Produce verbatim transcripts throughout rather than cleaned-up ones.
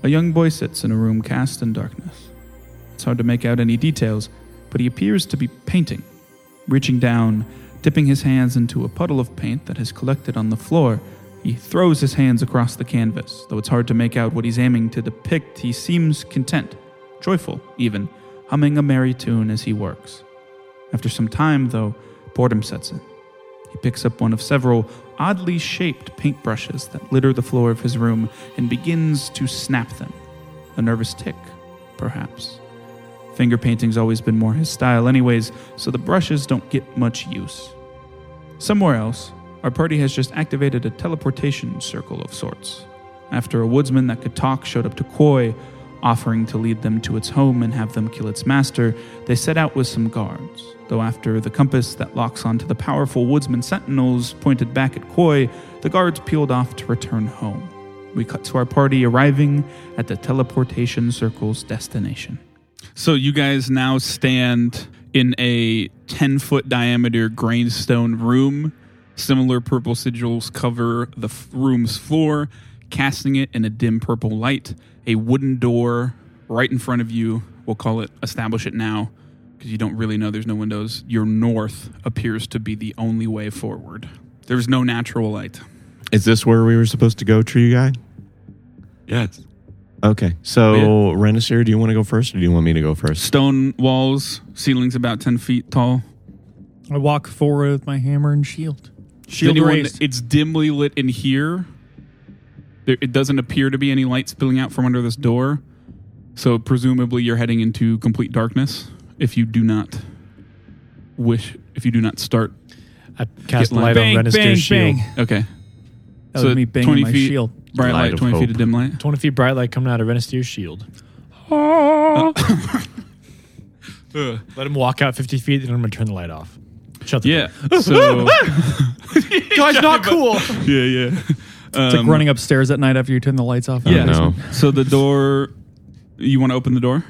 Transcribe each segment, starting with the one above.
A young boy sits in a room cast in darkness. It's hard to make out any details, but he appears to be painting. Reaching down, dipping his hands into a puddle of paint that has collected on the floor, he throws his hands across the canvas. Though it's hard to make out what he's aiming to depict, he seems content, joyful even, humming a merry tune as he works. After some time, though, boredom sets in. He picks up one of several oddly shaped paintbrushes that litter the floor of his room and begins to snap them. A nervous tick, perhaps. Finger painting's always been more his style anyways, so the brushes don't get much use. Somewhere else, our party has just activated a teleportation circle of sorts. After a woodsman that could talk showed up to Koi, offering to lead them to its home and have them kill its master, they set out with some guards. Though after the compass that locks onto the powerful woodsman sentinels pointed back at Koi, the guards peeled off to return home. We cut to our party arriving at the teleportation circle's destination. So you guys now stand in a ten-foot diameter grainstone room. Similar purple sigils cover the f- room's floor, casting it in a dim purple light. A wooden door right in front of you, we'll call it establish it now, because you don't really know there's no windows. Your north appears to be the only way forward. There's no natural light. Is this where we were supposed to go, Tree Guy? Yes. Okay, so yeah. Renisir, do you want to go first, or do you want me to go first? Stone walls, ceilings about ten feet tall. I walk forward with my hammer and shield. Shield raised. It's dimly lit in here. There, it doesn't appear to be any light spilling out from under this door. So presumably you're heading into complete darkness if you do not wish, if you do not start. I cast light, light bang, on Renisir's bang, shield. bang. Okay. That so was me banging my feet, shield. Bright light, light twenty hope. feet of dim light. twenty feet bright light coming out of Renisir's shield. Uh, Let him walk out fifty feet, then I'm going to turn the light off. Shut the yeah. door. So Guys, not cool. yeah, yeah. Um, It's like running upstairs at night after you turn the lights off. Yeah. Oh, no. So the door. You want to open the door?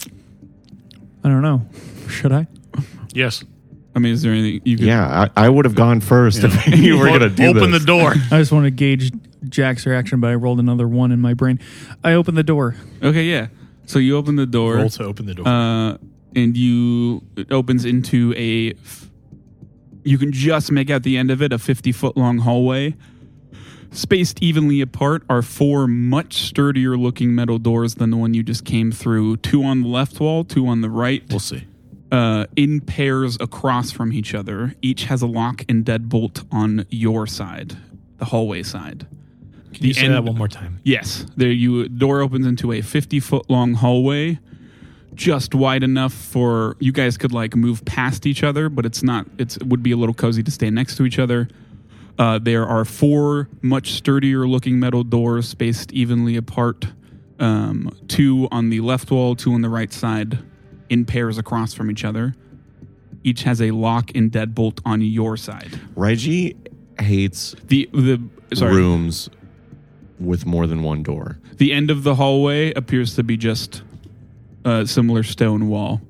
I don't know. Should I? Yes. I mean, is there anything you could? Yeah, I, I would have gone first if you were going to do Open this. the door. I just want to gauge Jack's reaction, but I rolled another one in my brain. I opened the door. Okay, yeah. So you open the door. Roll to open the door. Uh, and you it opens into a. You can just make out the end of it, a fifty-foot long hallway. Spaced evenly apart are four much sturdier looking metal doors than the one you just came through. Two on the left wall, two on the right. We'll see. Uh, in pairs across from each other. Each has a lock and deadbolt on your side, the hallway side. Can you say that one more time? Yes. There, you door opens into a fifty-foot long hallway, just wide enough for you guys could like move past each other, but it's not. It's, it would be a little cozy to stay next to each other. Uh, there are four much sturdier looking metal doors spaced evenly apart. Um, two on the left wall, two on the right side, in pairs across from each other. Each has a lock and deadbolt on your side. Raiji hates The the sorry, rooms with more than one door. the end of the hallway appears to be just a similar stone wall.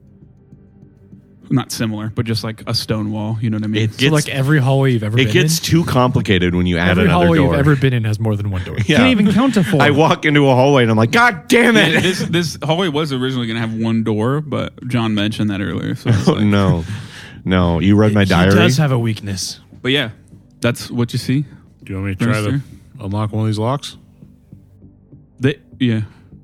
Not similar, but just like a stone wall. You know what I mean? It So gets, like every hallway you've ever it been gets in? too complicated when you add Every another hallway door. you've ever been in has more than one door. Yeah. Can't even count to four. I walk into a hallway and I'm like, God damn Yeah, it! this this hallway was originally going to have one door, but John mentioned that earlier. So it's Oh, like, no, no. You read my diary. He does have a weakness. But yeah, that's what you see. Do you want me to try to Register? unlock one of these locks? They yeah.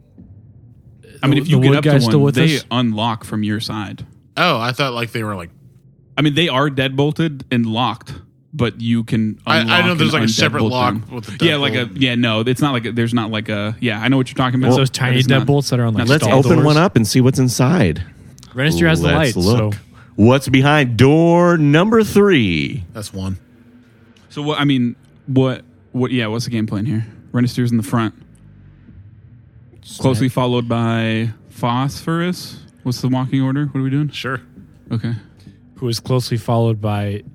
I mean, The- if you the get wood up guy's to still one, with they us? unlock from your side. Oh, I thought like they were like. I mean, they are deadbolted and locked, but you can. I, Unlock I know there's and like a separate undeadbolt lock them. with the Yeah, like a deadbolt. yeah. No, it's not like a, there's not like a yeah. I know what you're talking about. It's those tiny It's not- deadbolts that are on like not Let's stall open doors. one up and see what's inside. Renisir has the Let's light. look. So What's behind door number three? That's one. So what? I mean, what? What? Yeah. What's the game plan here? Renisir's in the front, closely followed by Phosphorus. What's the walking order? What are we doing? Sure. Okay. who is closely followed by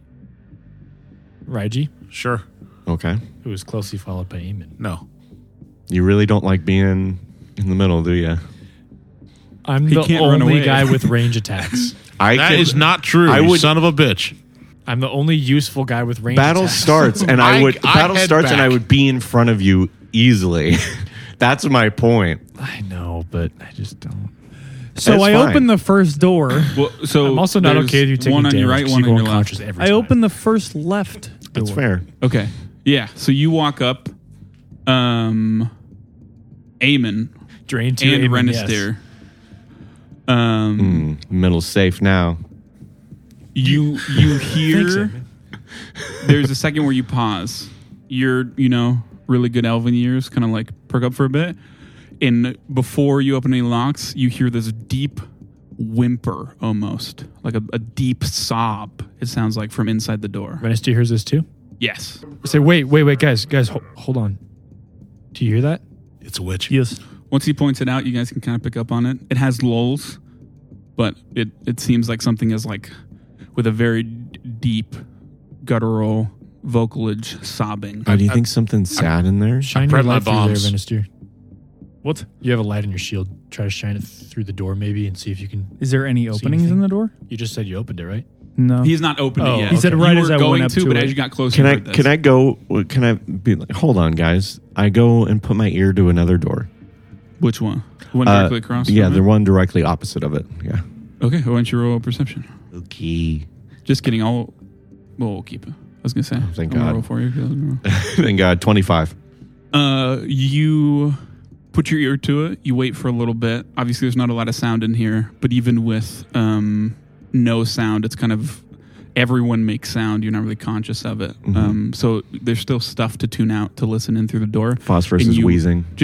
Raiji, Sure. Okay. who is closely followed by Eamon. No. You really don't like being in the middle, do you? I'm He the can't run only away. guy with range attacks. I That can- is not true, I you would- son of a bitch. I'm the only useful guy with range Battle attacks. starts and I, I- would I battle head starts and I back. would be in front of you easily. That's my point. I know, but I just don't. So That's I fine. opened the first door. Well, so I'm also not there's okay with you taking one on damage your right, 'cause one you on go your left. unconscious every I time. opened the first left door. That's fair. Okay. Yeah. So you walk up, um, Eamon Drain two and Aemon, Renister. Um, Mm, middle's safe now. you you hear. Thanks, Aemon. There's a second where you pause. Your, you know, really good elven ears kind of like perk up for a bit. And before you open any locks, you hear this deep whimper almost. Like a, a deep sob, it sounds like, from inside the door. Renister hears this too. Yes. Say, wait, wait, wait, guys, guys, ho- hold on. Do you hear that? It's a witch. Yes. Once he points it out, you guys can kind of pick up on it. It has lulls, but it, it seems like something is like with a very d- deep, guttural vocalage sobbing. Oh, do you think something's sad in there? Shine Spread your my light through there, bombs. Renister. What? You have a light in your shield. Try to shine it through the door, maybe, and see if you can. Is there any openings anything? in the door? You just said you opened it, right? No. He's not opened Oh, it yet. he said You right were as I going went up to, to but it. as you got closer, Can you I heard this. can I go? Can I be like? Hold on, guys. I go and put my ear to another door. Which one? The one Uh, directly across? yeah, from the it? one directly opposite of it. Yeah. Okay, why don't you roll a perception? Okay. Just kidding. I'll. Well, we'll keep it. I was gonna say. thank I'll God. roll for you. 'cause I was gonna roll. Thank God. Twenty-five. Uh, you put your ear to it. You wait for a little bit. Obviously, there's not a lot of sound in here, but even with um no sound, it's kind of everyone makes sound. You're not really conscious of it. Mhm. Um, so there's still stuff to tune out to listen in through the door. Phosphorus And is you- wheezing. Ju-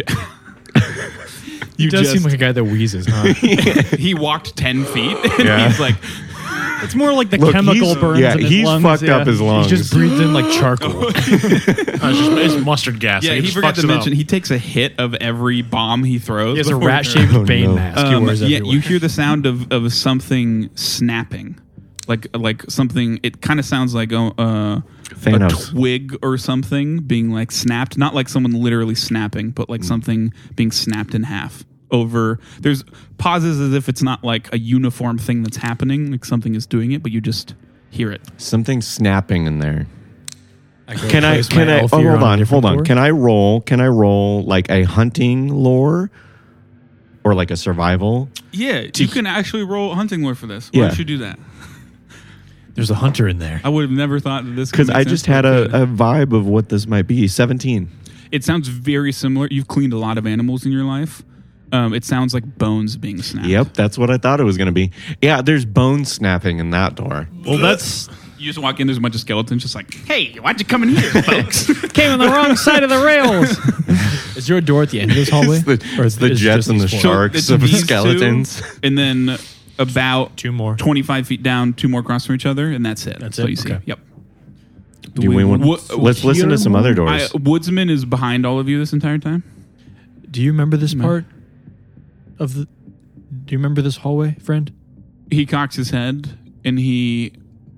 You you does just, seem like a guy that wheezes, huh? he walked ten feet. And Yeah. he's like, It's more like the Look, chemical he's- burns yeah, in his he's lungs. fucked yeah. up his lungs. He just breathed in like charcoal. Uh, it's, just, it's mustard gas. yeah. Like, it He just forgot fucks to it up. mention he takes a hit of every bomb he throws. He has a before- rat-shaped Oh, Bane no. mask. He Um, wears yeah, everywhere. you hear the sound of, of something snapping, like like something. It kind of sounds like uh, a Thanos. twig or something being like snapped. Not like someone literally snapping, but Hmm. like something being snapped in half. Over there's pauses as if it's not like a uniform thing that's happening, like something is doing it, but you just hear it. Something snapping in there. I go Can I? place Can my I? elf Oh, ear hold a on. different Hold on. door. Can I roll? Can I roll like a hunting lore, or like a survival? Yeah, you can actually roll hunting lore for this. Why Yeah. don't you do that? There's a hunter in there. I would have never thought that this could Because make I sense, just but had it could. a, a vibe of what this might be. Seventeen. It sounds very similar. You've cleaned a lot of animals in your life. Um, it sounds like bones being snapped. Yep, that's what I thought it was going to be. Yeah, there's bone snapping in that door. Well, that's You just walk in, there's a bunch of skeletons just like, hey, why'd you come in here, folks? came on the wrong side of the rails. Is there a door at the end of this hallway? It's the, Or it's the is it jets just and the these four? sharks it's of these skeletons. two, and then about Two more. twenty-five feet down, two more across from each other, and that's it. That's all it? you see. Okay. Yep. Do we want, Wo- let's listen to some other doors. I, Woodsman is behind all of you this entire time. Do you remember this No. part of the? Do you remember this hallway, friend? He cocks his head and he,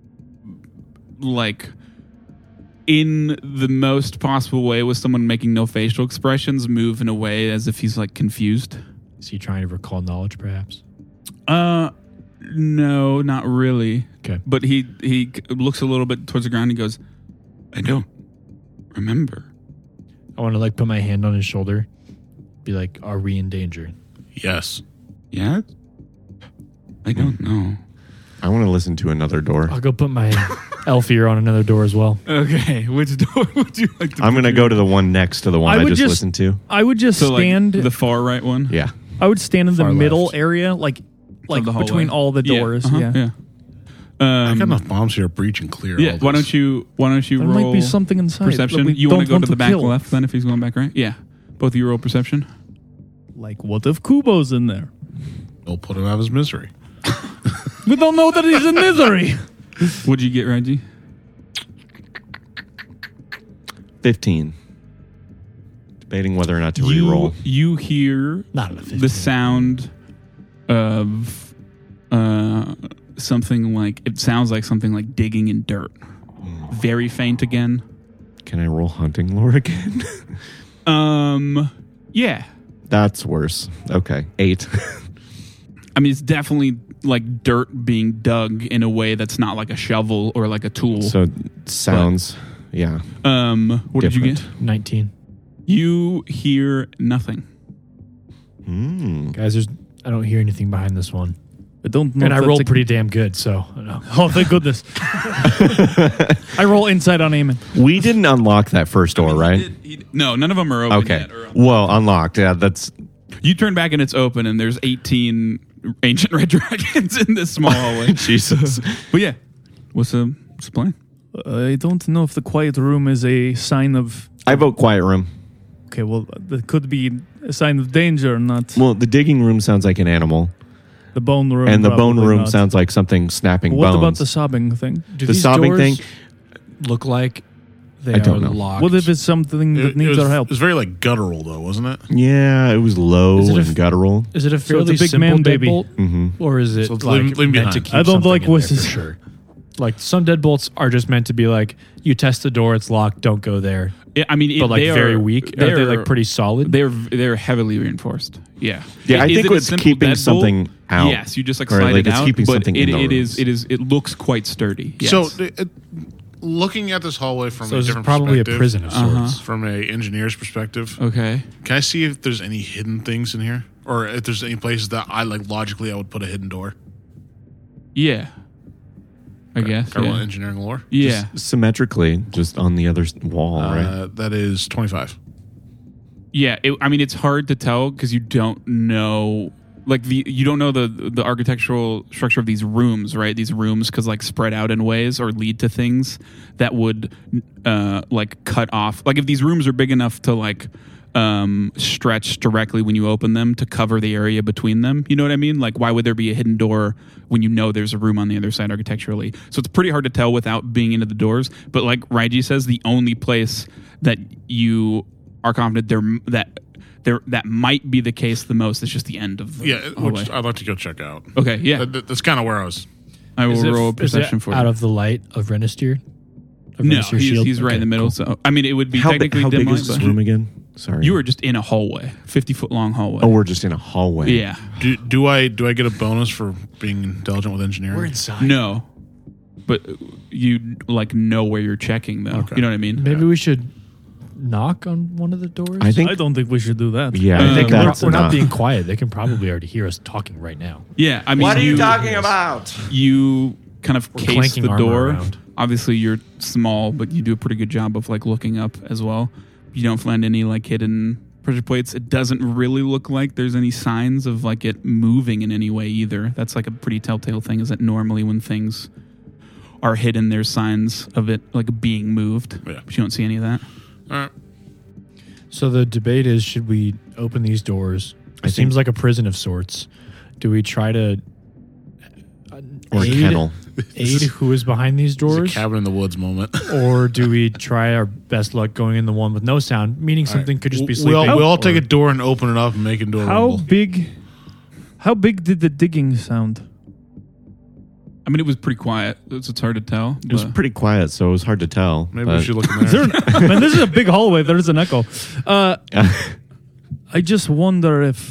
like, in the most possible way with someone making no facial expressions, move in a way as if he's like confused. Is he trying to recall knowledge, perhaps? Uh, no, not really. Okay. But he he looks a little bit towards the ground and he goes, I don't remember. I want to like put my hand on his shoulder, be like, "Are we in danger?" Yes. Yeah? I don't know. I want to listen to another door. I'll go put my elf ear on another door as well. Okay, which door would you like to I'm going to put go your- to the one next to the one I I, would just, just- listened to. I would just So, like, stand. the far right one? Yeah. I would stand in the Far middle left. area, like like the hallway. between all the doors. Yeah. Yeah, uh-huh, yeah. I Um, got enough bombs here to breach and clear. Yeah, all why this. don't you why don't you There roll might be something inside. that perception? we You want to don't go to the back kill. left then if he's going back right? Yeah. Both of you roll perception. Like, what if Kubo's in there? We'll put him out of his misery. We don't know that he's in misery. What'd you get, Reggie? fifteen. Debating whether or not to You, re-roll. you hear Not enough. the sound of uh, something like, it sounds like something like digging in dirt. Very faint again. Can I roll hunting lore again? Um, yeah. That's worse. Okay. Eight. I mean, it's definitely like dirt being dug in a way that's not like a shovel or like a tool. so sounds, yeah. um, what did you different. get? nineteen. You hear nothing. Hmm. Guys, there's I don't hear anything behind this one. I don't know. And if I that's rolled a- pretty damn good, so I don't know. Oh, thank goodness. I roll inside on Eamon. We didn't unlock that first door, right? He did- he did- no, none of them are open Okay. yet. Or- Well, unlocked. Yeah, that's You turn back and it's open, and there's eighteen ancient red dragons in this small hallway. Jesus. But yeah, what's the, what's the plan? I don't know if the quiet room is a sign of. I vote quiet room. Okay, well, that could be a sign of danger, not Well, the digging room sounds like an animal, the bone room. and the bone probably room not. sounds like something snapping What bones. about the sobbing thing? Do The these sobbing doors thing? look like they I don't are know. locked? What if it's something that It, it needs was, our help? it was very like guttural though, wasn't it? Yeah, it was low Is it a and f- guttural. Is it a So it's fairly a big simple man baby. deadbolt, hmm or is it So it's like leave- leave meant to behind. keep I don't something like in there for voices. sure? Like some deadbolts are just meant to be like you test the door, it's locked, don't go there. Yeah, I mean, it, But like they very are, weak. Are They're they like pretty solid? They're they're heavily reinforced. Yeah, Yeah, I Is think it a it's simple keeping deadbolt? something out. Yes, you just like Or, slide like, it it's out. keeping but something it, in the it is rooms. it is it looks quite sturdy. Yes. So, it, it- looking at this hallway from so a it's different probably a perspective, prison of sorts. Uh-huh. from a engineer's perspective, okay. can I see if there's any hidden things in here, or if there's any places that I like logically I would put a hidden door? Yeah, I guess. Can I roll Yeah. engineering lore? yeah. Symmetrically, just on the other s- wall, right? Uh, that is twenty-five. Yeah, it, I mean it's hard to tell because you don't know, like the you don't know the the architectural structure of these rooms, right? These rooms because like spread out in ways or lead to things that would uh, like cut off. Like if these rooms are big enough to like um, stretch directly when you open them to cover the area between them, you know what I mean? Like why would there be a hidden door when you know there's a room on the other side architecturally? So it's pretty hard to tell without being into the doors. But like Raiji says, the only place that you are confident there that there that might be the case the most is just the end of the Yeah, hallway. which I'd like to go check out. Okay, yeah, That- that- that's kind of where I was. I will Is it- roll a is it perception for out you. of the light of Renistyr? Of No, Renistyr's he's, shield? he's right in Okay, the middle. cool. So I mean, it would be How, big, technically how dim big light, is this but room again? Sorry. you were just in a hallway, fifty foot long hallway. Oh, we're just in a hallway. yeah, Do, do I do I get a bonus for being intelligent with engineering? We're inside. no, but you like know where you're checking though. Okay. You know what I mean? Maybe we should knock on one of the doors. I think. I don't think we should do that. Yeah, Um, I think we're, that's we're not enough. being quiet. They can probably already hear us talking right now. Yeah, I mean, about? You kind of We're case clanking the armor door. around. Obviously, you're small, but you do a pretty good job of like looking up as well. You don't find any like hidden pressure plates. It doesn't really look like there's any signs of like it moving in any way either. That's like a pretty telltale thing. Is that normally when things are hidden, there's signs of it like being moved. Yeah. But you don't see any of that. All right. So the debate is: should we open these doors? It I seems think- like a prison of sorts. Do we try to uh, Or a aid, kennel. aid who is behind these It's doors, a cabin in the woods moment. or do we try our best luck going in the one with no sound, meaning something could just be we sleeping? all, we all take or- a door and open it up and make it into a How rumble. big? How big did the digging sound? I mean, it was pretty quiet. It's, it's hard to tell. It was but- pretty quiet, so it was hard to tell. Maybe but- we should look in Is there there. an, man, this is a big hallway. There's an echo. Uh, I just wonder if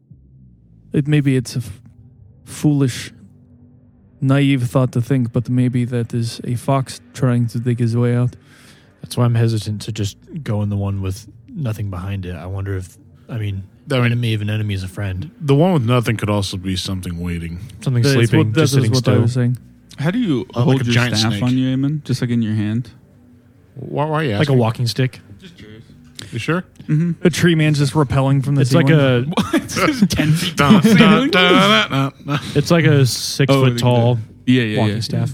it maybe it's a f- foolish, naive thought to think, but maybe that is a fox trying to dig his way out. That's why I'm hesitant to just go in the one with nothing behind it. I wonder if, I mean, I mean- enemy of an enemy is a friend. The one with nothing could also be something waiting. Something That's sleeping, what, that just is sitting what I still. was saying. How do you Oh, hold like a your giant staff snake. on you, Eamon? Just like in your hand? Why, why are you Like a asking? walking stick. You sure? A tree man's just repelling from the It's like ceiling. a ten feet Dun, dun, dun, dun, dun, dun. it's like a six Oh, foot the- tall Yeah, yeah, walking yeah. staff.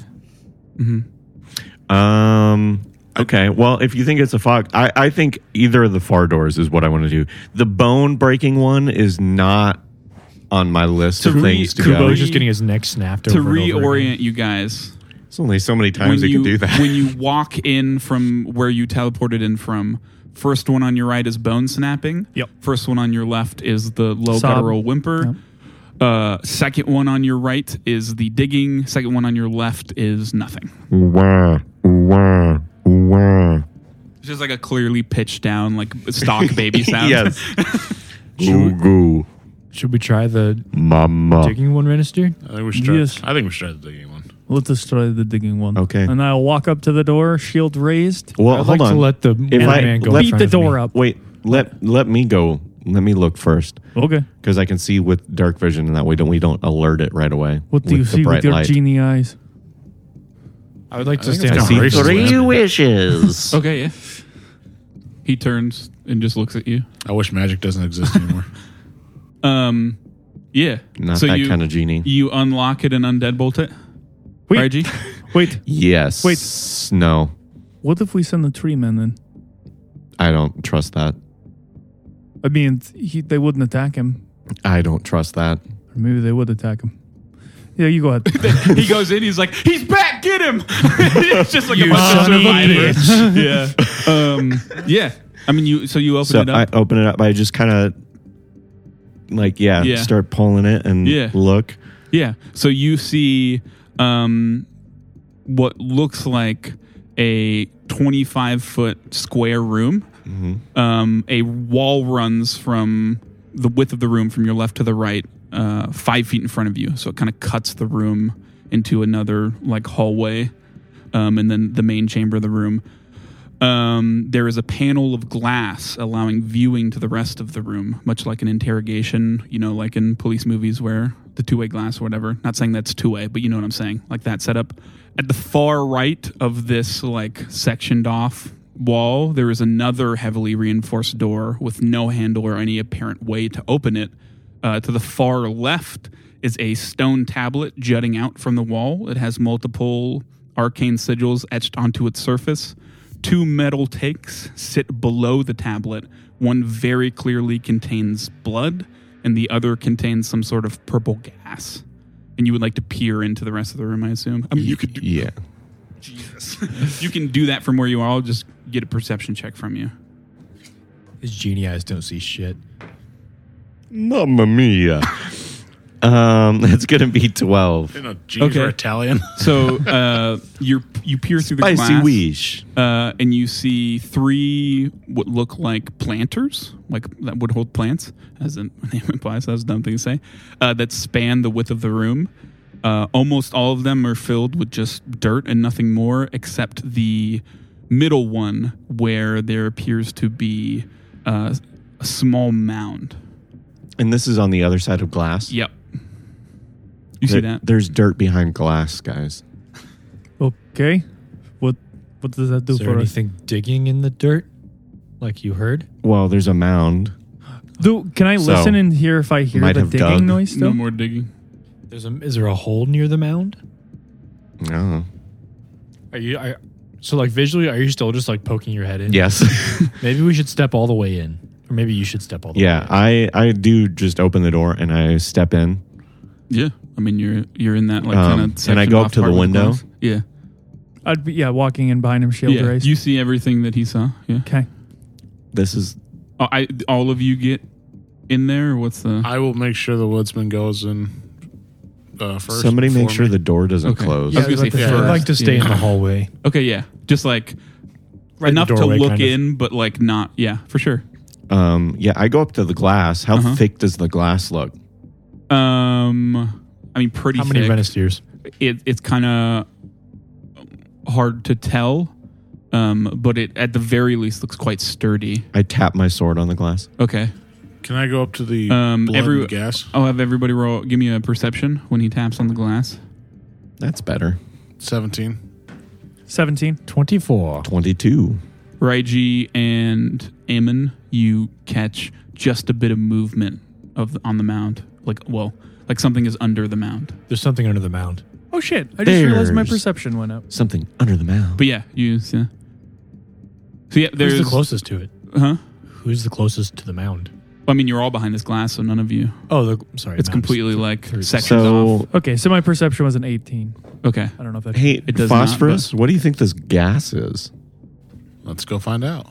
Mm-hmm. Um. Okay. Well, if you think it's a fox, I, I think either of the far doors is what I want to do. The bone breaking one is not on my list To of re- things to to go. Kubo's re- just getting his neck snapped To over and over reorient again. you guys, It's only so many times they you, can do that. when you walk in from where you teleported in from, first one on your right is bone snapping. Yep. First one on your left is the low Sob. guttural whimper. Uh, second one on your right is the digging. Second one on your left is nothing. Wah, wah, wah. It's just like a clearly pitched down, like stock baby sound. Yes. Goo goo, Should we try the mama. digging one, Renister? I think we should try, Yes. I think we should try the digging one. Let us try the digging one. Okay. And I'll walk up to the door, shield raised. Well, I'd hold like on. to let the If one I- man go let- in Beat front the of door me. up. Wait. let let me go. Let me look first Okay. because I can see with dark vision, and that way don't we don't alert it right away. What do you with the see bright with your light. genie eyes? I would like to I think stand it's I on see racist three land. wishes. Okay, yeah. He turns and just looks at you. I wish magic doesn't exist anymore. Um, yeah. Not so that you, kind of genie. You unlock it and undead bolt it. Wait. Right, G? Wait. Yes. Wait. No, What if we send the tree man then? I don't trust that. I mean, he, they wouldn't attack him. I don't trust that. Or maybe they would attack him. Yeah, you go ahead. He goes in. He's like, "He's back! Get him!" It's just like You a bunch of son of a survivors. yeah. Um, yeah. I mean, you. So you open So it I up. open it up. I just kind of like yeah, Yeah. start pulling it and Yeah. look. Yeah. So you see um, what looks like a twenty-five foot square room. Mm-hmm. Um, a wall runs from the width of the room from your left to the right, uh, five feet in front of you. So it kind of cuts the room into another like hallway, um, and then the main chamber of the room. Um, there is a panel of glass allowing viewing to the rest of the room, much like an interrogation, you know, like in police movies where the two-way glass or whatever. Not saying that's two-way, but you know what I'm saying, like that setup. At the far right of this like sectioned off wall, there is another heavily reinforced door with no handle or any apparent way to open it. Uh, to the far left is a stone tablet jutting out from the wall. It has multiple arcane sigils etched onto its surface. Two metal takes sit below the tablet. One very clearly contains blood, and the other contains some sort of purple gas. And you would like to peer into the rest of the room, I assume. I mean, you could do, Yeah. Jesus. You can do that from where you are. I'll just get a perception check from you. His genie eyes don't see shit. Mamma mia. um, it's gonna be twelve. You know, genies Okay. are Italian. So uh, you you peer through the Spicy glass, wish. uh, and you see three what look like planters, like that would hold plants, as the name implies. That was a dumb thing to say. Uh, that span the width of the room. Uh, almost all of them are filled with just dirt and nothing more, except the middle one, where there appears to be uh, a small mound. And this is on the other side of glass. Yep. You see There- that? There's dirt behind glass, guys. Okay. What What does that do Is there for us? anything digging in the dirt, like you heard? Well, there's a mound. Do can I So, listen and hear if I hear might the have digging dug. noise still? No more digging. There's a. Is there a hole near the mound? Oh. Are you? Are, so like visually, are you still just like poking your head in? Yes. Maybe we should step all the way in, or maybe you should step all the yeah, way. I I do just open the door and I step in. Yeah, I mean you're you're in that like Um, kind of. and I go up to the window? Yeah, I'd be yeah walking in behind him, shield yeah. raised. You see everything that he saw. Yeah. Okay. This is Oh, I all of you get in there. Or what's the? I will make sure the woodsman goes in uh, first. somebody make before sure me. the door doesn't Okay. close. I was gonna I'd like say to- Yeah. first. I'd like to stay yeah. in the hallway. Okay, yeah, just like Right in the enough to doorway, look kind of. in, but like not. Yeah, for sure. Um, yeah, I go up to the glass. How Uh-huh. thick does the glass look? Um, I mean, pretty How many thick. Renisteers? It, it's kind of hard to tell, um, but it at the very least looks quite sturdy. I tap my sword on the glass. Okay, Can I go up to the Um, blood every- and gas? I'll have everybody roll. Give me a perception when he taps on the glass. That's better. seventeen. Seventeen. Twenty-four. twenty-two. Raiji and Aemon, you catch just a bit of movement of the, on the mound. Like, well, like something is under the mound. There's something under the mound. Oh shit! I just realized my There's- perception went up. Something under the mound. But yeah, you see. So yeah, there's Who's the closest to it? Huh? Who's the closest to the mound? I mean, you're all behind this glass, so none of you. Oh, the, sorry. It's mound's completely th- like thirty. sections So, off. Okay, so my perception was an eighteen. Okay. I don't know if that. hey, It does not, phosphorus, what do you think this gas is? Let's go find out.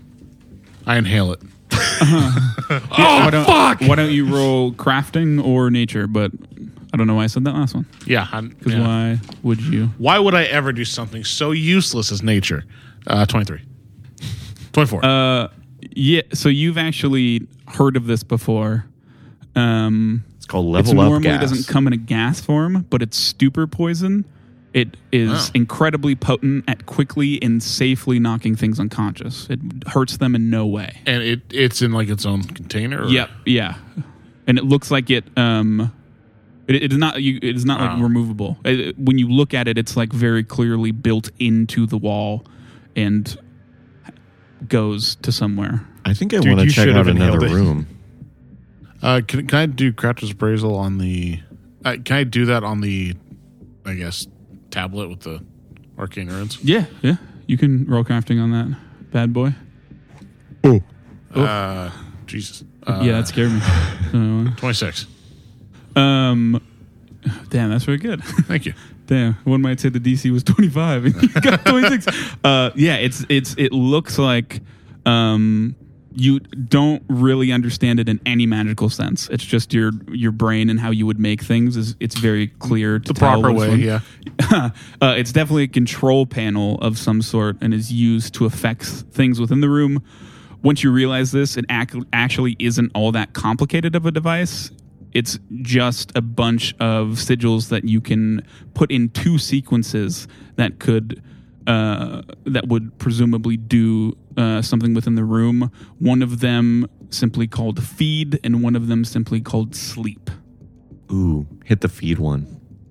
I inhale it. Yeah, why don't, fuck! Why don't you roll crafting or nature? But I don't know why I said that last one. Yeah. I'm, Because yeah. why would you? Why would I ever do something so useless as nature? Uh, twenty-three. twenty-four. Uh, yeah. So you've actually heard of this before. Um, It's called it level up normally gas. doesn't come in a gas form, but it's stupor poison. It is Wow. incredibly potent at quickly and safely knocking things unconscious. It hurts them in no way. And it it's in like its own container. Or? Yep, yeah, and it looks like it. Um, it, it is not. You, it is not like Oh. removable. It- when you look at it, it's like very clearly built into the wall, and goes to somewhere. I think I Dude, want to you check should out have another inhaled it. room. Uh, can can I do crafter's appraisal on the? Uh, can I do that on the? I guess tablet with the arcane runes. Yeah, yeah. You can roll crafting on that bad boy. Oh, Uh, Jesus. Uh, yeah, that scared me. So, twenty-six. um, damn, that's very good. Thank you. Damn, one might say the D C was twenty-five and you got twenty-six. Uh, yeah, it's it's it looks like um, you don't really understand it in any magical sense. It's just your your brain and how you would make things is it's very clear to The tell proper what's way. one. Yeah. uh, it's definitely a control panel of some sort and is used to affect things within the room. Once you realize this, it ac- actually isn't all that complicated of a device. It's just a bunch of sigils that you can put in two sequences that could uh, that would presumably do uh, something within the room. One of them simply called feed, and one of them simply called sleep. ooh, hit the feed one.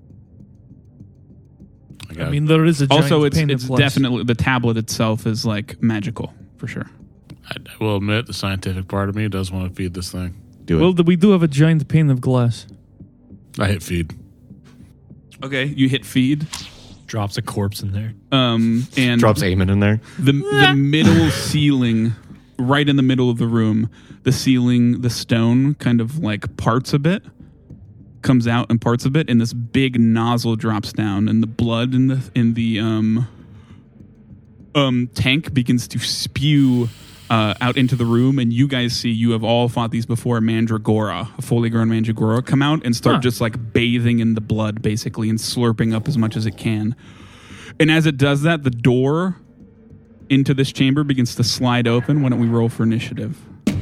I, got I mean, there is a giant Also, it's pane of it's glass. definitely the tablet itself is like magical for sure. I, I will admit the scientific part of me does want to feed this thing. Do it. Well, th- we do have a giant pane of glass. I hit feed. Okay, you hit feed, Drops a corpse in there. um, and Drops Eamon in there. the the middle ceiling, right in the middle of the room, the ceiling, the stone kind of like parts a bit, comes out and parts a bit, and this big nozzle drops down, and the blood in the in the um um tank begins to spew uh, out into the room, and you guys see, you have all fought these before, Mandragora, a fully grown Mandragora, come out and start Huh. just like bathing in the blood, basically, and slurping up as much as it can. And as it does that, the door into this chamber begins to slide open. Why don't we roll for initiative?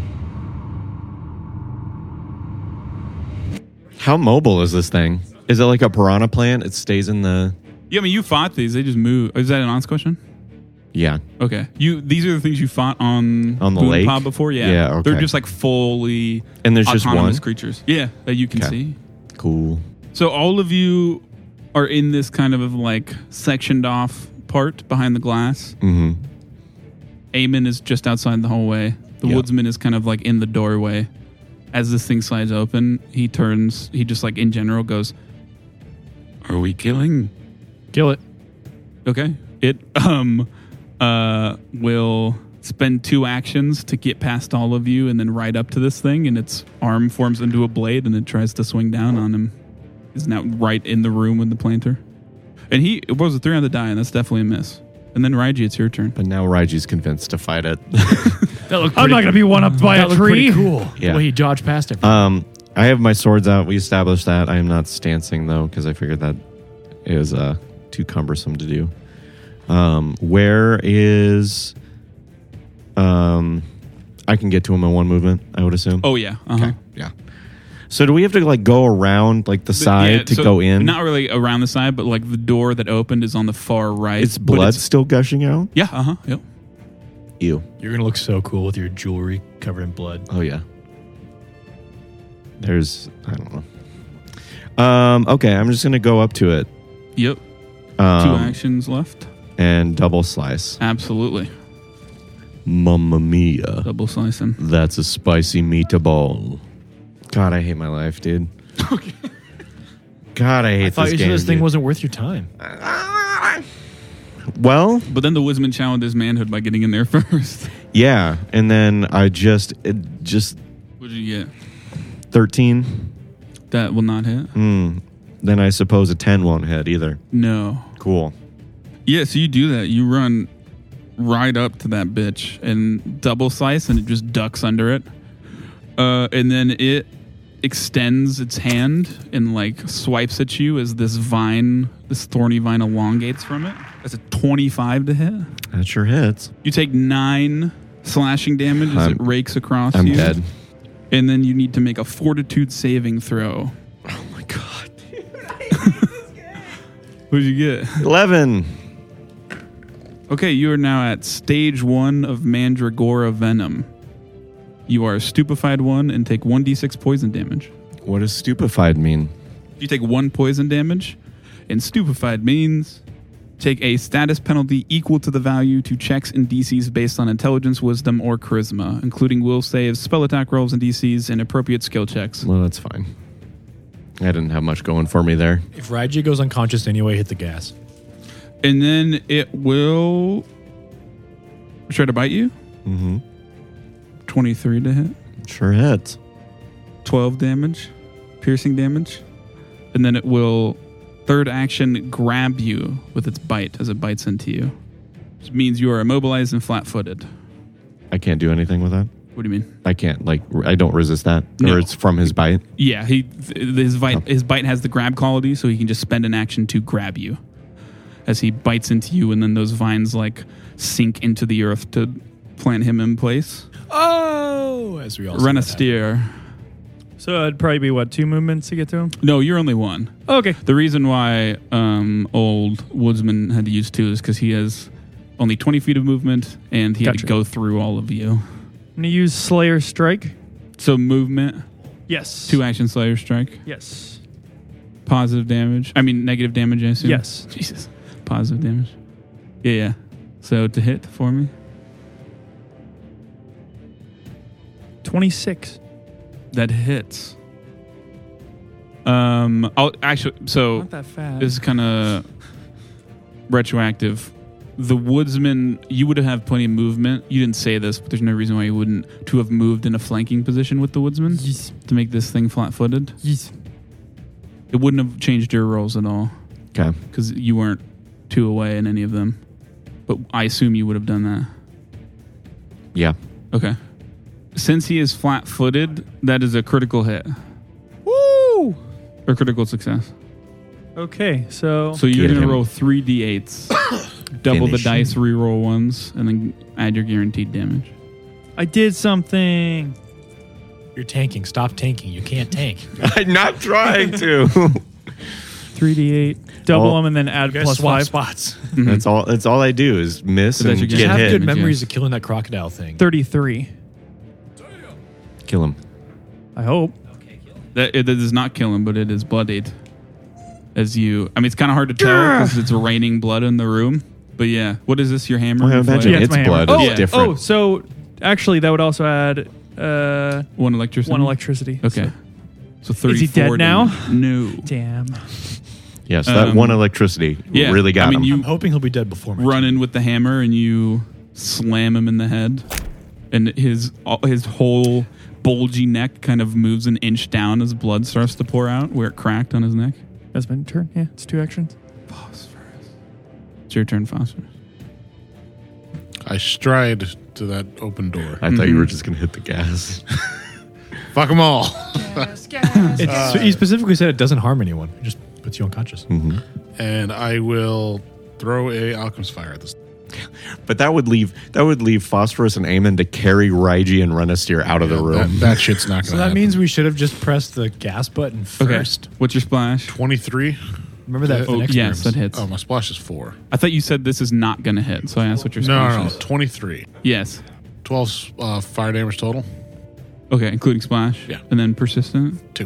How mobile is this thing? Is it like a piranha plant? It stays in the. Yeah, I mean, you fought these. They just move. Is that an honest question? Yeah. Okay. You. These are the things you fought on On the Boon lake? Pod before. Yeah. Yeah, okay. They're just like fully And there's just autonomous one? creatures. Yeah, that you can Okay. see. Cool. So all of you are in this kind of like sectioned off part behind the glass. Mm-hmm. Eamon is just outside the hallway. The Yep. woodsman is kind of like in the doorway. As this thing slides open, he turns. He just like in general goes, "Are we killing?" Kill it. Okay. It um uh will spend two actions to get past all of you and then ride up to this thing, and its arm forms into a blade and it tries to swing down on him. He's now right in the room with the planter. And he it was a three on the die, and that's definitely a miss. And then Raiji, it's your turn. But now Raiji's convinced to fight it. That looked I'm not going to be one up by that a looked tree. pretty cool. Yeah. The way he dodged past it. um, I have my swords out. We established that. I am not stancing though because I figured that it was uh, too cumbersome to do. Um, where is? Um, I can get to him in one movement. I would assume. Oh yeah. Uh-huh. Okay. Yeah. So do we have to like go around like the side Yeah, to so go in? Not really around the side, but like the door that opened is on the far right. It's but blood still gushing out. Yeah, uh-huh. Yep. Ew. You're going to look so cool with your jewelry covered in blood. Oh yeah. There's I don't know. Um. Okay. I'm just gonna go up to it. Yep. Um, Two actions left. and double slice. Absolutely. Mamma mia. Double slicing. That's a spicy meatball. God, I hate my life, dude. God, I hate I thought this you game. said this thing dude. wasn't worth your time. Well, But then the woodsman challenged his manhood by getting in there first. yeah, and then I just it just What did you get? thirteen. That will not hit. Hmm. Then I suppose a ten won't hit either. No. Cool. Yeah, so you do that. You run right up to that bitch and double slice, and it just ducks under it. Uh, and then it extends its hand and like swipes at you as this vine, this thorny vine elongates from it. That's a twenty-five to hit. That sure hits. You take nine slashing damage as I'm- it rakes across I'm you. dead. And then you need to make a fortitude saving throw. Oh my god. What did you get? eleven. Okay, you are now at stage one of Mandragora Venom. You are a stupefied one and take one d six poison damage. What does stupefied mean? You take one poison damage, and stupefied means take a status penalty equal to the value to checks and D Cs based on intelligence, wisdom, or charisma, including will saves, spell attack rolls, and D Cs, and appropriate skill checks. Well, that's fine. I didn't have much going for me there. If Raiji goes unconscious anyway, hit the gas. And then it will try to bite you. Mm-hmm. twenty-three to hit. Sure hits. twelve damage, piercing damage. And then it will third action grab you with its bite as it bites into you. Which means you are immobilized and flat-footed. I can't do anything with that. What do you mean? I can't, like, I don't resist that. No. Or it's from his bite. Yeah, he his bite his bite has the grab quality, so he can just spend an action to grab you as he bites into you, and then those vines like sink into the earth to plant him in place. Oh, as we all see Run a that steer. So it'd probably be, what, two movements to get to him? No, you're only one. Okay. The reason why um, old woodsman had to use two is because he has only twenty feet of movement, and he had Gotcha. to go through all of you. I'm going to use Slayer Strike. So movement, Yes. two action Slayer Strike, Yes. positive damage. I mean negative damage, I assume. Yes. Jesus. Positive damage. Yeah, yeah. So to hit for me. twenty-six. That hits. Um, I'll actually. So Not that fast. this is kind of retroactive. The woodsman, you would have plenty of movement. You didn't say this, but there's no reason why you wouldn't to have moved in a flanking position with the woodsman Yes. to make this thing flat-footed. Yes. It wouldn't have changed your rolls at all Okay. because you weren't two away in any of them. But I assume you would have done that. Yeah. Okay. Since he is flat-footed, that is a critical hit Woo! or critical success. Okay, so, So you're Get going to him. roll three d eights, double the Finish dice, him. re-roll ones, and then add your guaranteed damage. I did something. You're tanking. Stop tanking. You can't tank. I'm not trying to. three d eight. Double Well, them and then add You guys plus swap five. spots. That's all. That's all I do is miss So that's and your get Just have hit. good Damage, memories yes. of killing that crocodile thing. thirty-three. Kill him. I hope. That, it, that does not kill him, but it is bloodied. As you, I mean, it's kind of hard to tell because it's raining blood in the room. But yeah, what is this? Your hammer? Well, I Your imagine flail? Yeah, it's my hammer. blood. Oh, It's different. Oh, so actually, that would also add uh, one electricity. one electricity. Okay, So- so thirty. Is he dead now? No. Damn. Yes, that Um, one electricity yeah, really got I mean, him. you- I'm hoping he'll be dead before my Run turn. in with the hammer and you slam him in the head, and his all- his whole bulgy neck kind of moves an inch down as blood starts to pour out where it cracked on his neck. That's my turn. Yeah, it's two actions. Phosphorus. It's your turn, Phosphorus. I stride to that open door. I thought you were Mhm. just going to hit the gas. Fuck them all. It's, so he specifically said it doesn't harm anyone. It just puts you unconscious. hmm And I will throw a alchemist fire at this. But that would leave that would leave Phosphorus and Aemon to carry Raiji and Renasteer out of the Yeah, room. That, that shit's not going to So that happen. means we should have just pressed the gas button Okay. first. What's your splash? twenty-three. Remember that for Oh, the next yes, rooms. that hits. Oh, my splash is four. I thought you said this is not going to hit, so I asked what your No, splash no, no. is. twenty-three. Yes. twelve uh, fire damage total. Okay, including splash. Yeah. And then persistent. Two.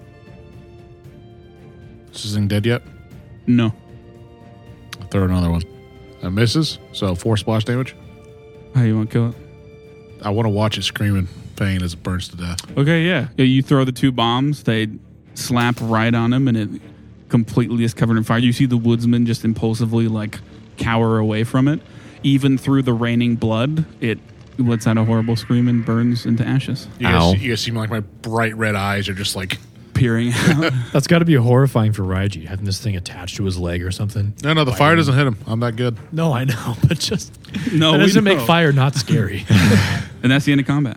Is this thing dead yet? No. I'll throw another one. That misses. So four splash damage. How you want to kill it? I want to watch it scream in pain as it burns to death. Okay, yeah. Yeah, you throw the two bombs, they slap right on him, and it completely is covered in fire. You see the woodsman just impulsively like cower away from it. Even through the raining blood, it lets out a horrible scream and burns into ashes, You Ow. guys, you guys see like my bright red eyes are just like peering out. That's got to be horrifying for Raiji, having this thing attached to his leg or something. no, no. The fire doesn't hit him. I'm that good. No, I know, but just No, that we doesn't make know. fire not scary. And that's the end of combat.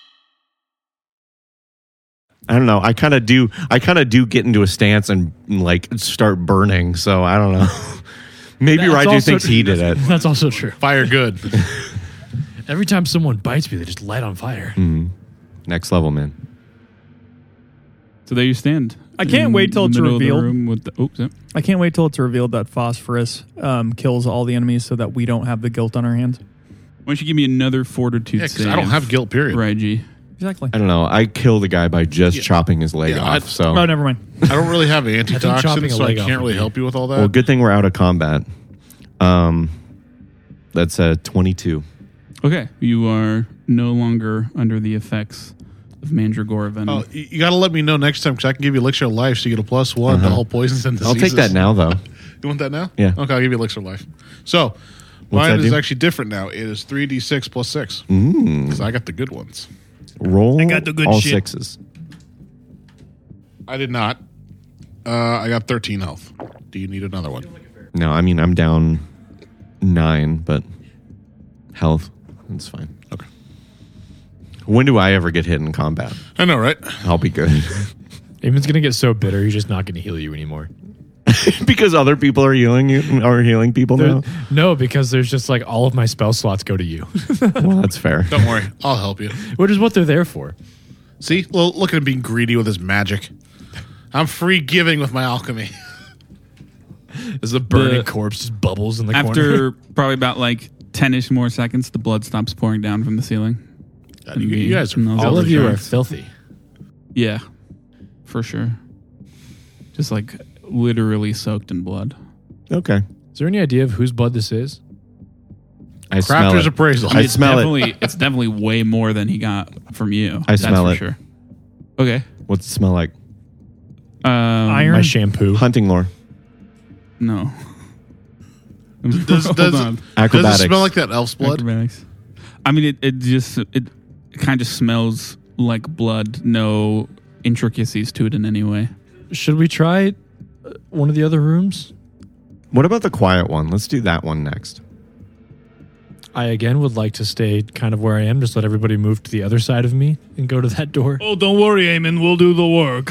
I don't know. I kind of do. I kind of do get into a stance and like start burning. So I don't know. Maybe That's Raiju also- thinks he did it. That's also true. Fire good. Every time someone bites me, they just light on fire. Mhm. Next level, man. So there you stand. I can't in wait till the it's middle of the revealed. room with the, oops, yeah. I can't wait till it's revealed that phosphorus um, kills all the enemies so that we don't have the guilt on our hands. Why don't you give me another fortitude Yeah, 'cause save? I don't have guilt, period. Raiji. Exactly. I don't know. I killed a guy by just Yeah. chopping his leg Yeah, off. I- so, Oh, never mind. I don't really have chopping antitoxins, a so I leg off can't would really be- help you with all that. well, good thing we're out of combat. Um, that's a twenty-two. Okay, you are no longer under the effects of Mandragora venom. Oh, you, you got to let me know next time because I can give you elixir of life, so you get a plus one to Uh-huh. all poisons and I'll diseases. take that now, though. You want that now? Yeah. Okay, I'll give you elixir of life. So What's mine that is do? actually different now. It is three d six plus six Mm. because I got the good ones. Roll I got the good all shit. sixes. I did not. Uh, I got thirteen health. Do you need another one? No, I mean, I'm down nine, but health, that's fine. Okay. When do I ever get hit in combat? I know, right? I'll be good. Eamon's gonna get so bitter, he's just not gonna heal you anymore. Because other people are healing you, are healing people now. There- no, because there's just like all of my spell slots go to you, Well, that's fair. Don't worry, I'll help you. which is what they're there for. See, well, look at him being greedy with his magic. I'm free giving with my alchemy. There's a burning The- corpse just bubbles in the corner. After probably about like ten-ish more seconds, the blood stops pouring down from the ceiling. God, you, you guys are No, all of you are Sharks. filthy. Yeah, for sure. Just like literally soaked in blood. Okay. Is there any idea of whose blood this is? I smell Crafter's it. appraisal. I it's smell it. definitely, It's definitely way more than he got from you. I That's smell for it. Sure. Okay. What's it smell like? Um, Iron? My shampoo. Hunting lore. No. Does, Hold does, on. it, does Acrobatics. it smell like that elf's blood? Acrobatics. I mean, it, it just it kind of smells like blood. No intricacies to it in any way. Should we try uh, one of the other rooms? What about the quiet one? Let's do that one next. I again would like to stay kind of where I am. Just let everybody move to the other side of me and go to that door. Oh, don't worry, Eamon. We'll do the work.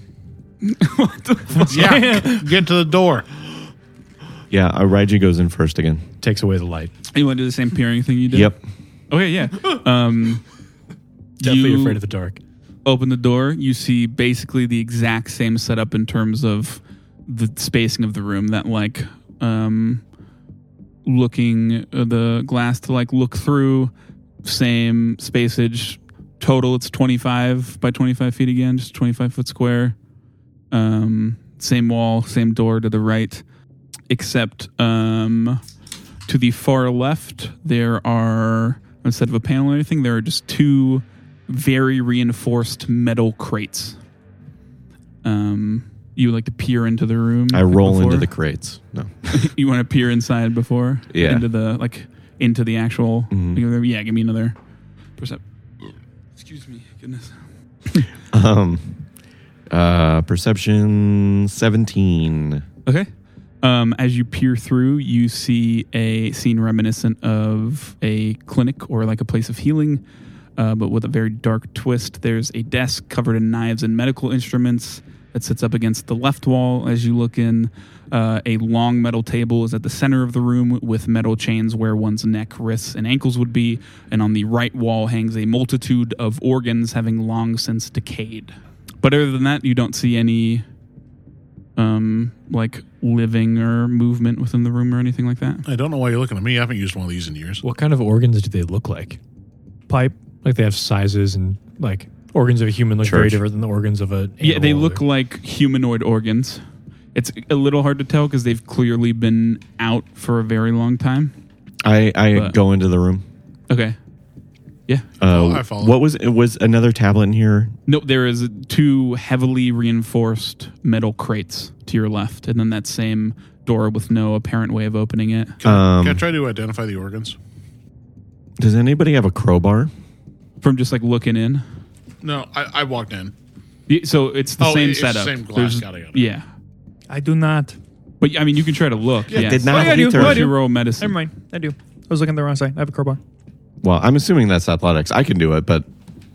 Yeah, get to the door. Yeah, uh, Raiji goes in first again. Takes away the light. You want to do the same peering thing you did? Yep. Okay, yeah. Um, Definitely you afraid of the dark. open the door. You see basically the exact same setup in terms of the spacing of the room. That like um, looking uh, the glass to like look through. Same spacage. Total, it's twenty-five by twenty-five feet again, just twenty-five foot square. Um, same wall, same door to the right, except um, to the far left, there are, instead of a panel or anything, there are just two very reinforced metal crates. Um, you would like to peer into the room? I roll before? into the crates. No. You want to peer inside before? Yeah. Into the, like, into the actual, Mhm. yeah, give me another percep. Excuse me, goodness. Um, uh, perception seventeen. Okay. Um, as you peer through, you see a scene reminiscent of a clinic or like a place of healing, uh, but with a very dark twist. There's a desk covered in knives and medical instruments that sits up against the left wall as you look in. Uh, a long metal table is at the center of the room with metal chains where one's neck, wrists, and ankles would be. And on the right wall hangs a multitude of organs having long since decayed. But other than that, you don't see any um, like living or movement within the room or anything like that. I don't know why you're looking at me. I haven't used one of these in years. What kind of organs do they look like? Pipe. Like they have sizes and like organs of a human look very Church. different than the organs of a. Yeah, they animal look or- like humanoid organs. It's a little hard to tell because they've clearly been out for a very long time. I, I But- go into the room. Okay. Yeah. Uh, I follow. what was it? Was another tablet in here? No, there is two heavily reinforced metal crates to your left, and then that same door with no apparent way of opening it. Can, I, Um, can I try to identify the organs? Does anybody have a crowbar? From just like looking in. No, I, I walked in. Yeah, so it's the Oh, same it's the setup. same glass. There's- Got it, got it. Yeah. I do not. But I mean, you can try to look. Yeah, yes. did not Oh, yeah, I hit do. her. Oh, I If you do. roll medicine. Never mind. I do. I was looking at the wrong side. I have a crowbar. Well, I'm assuming that's athletics. I can do it, but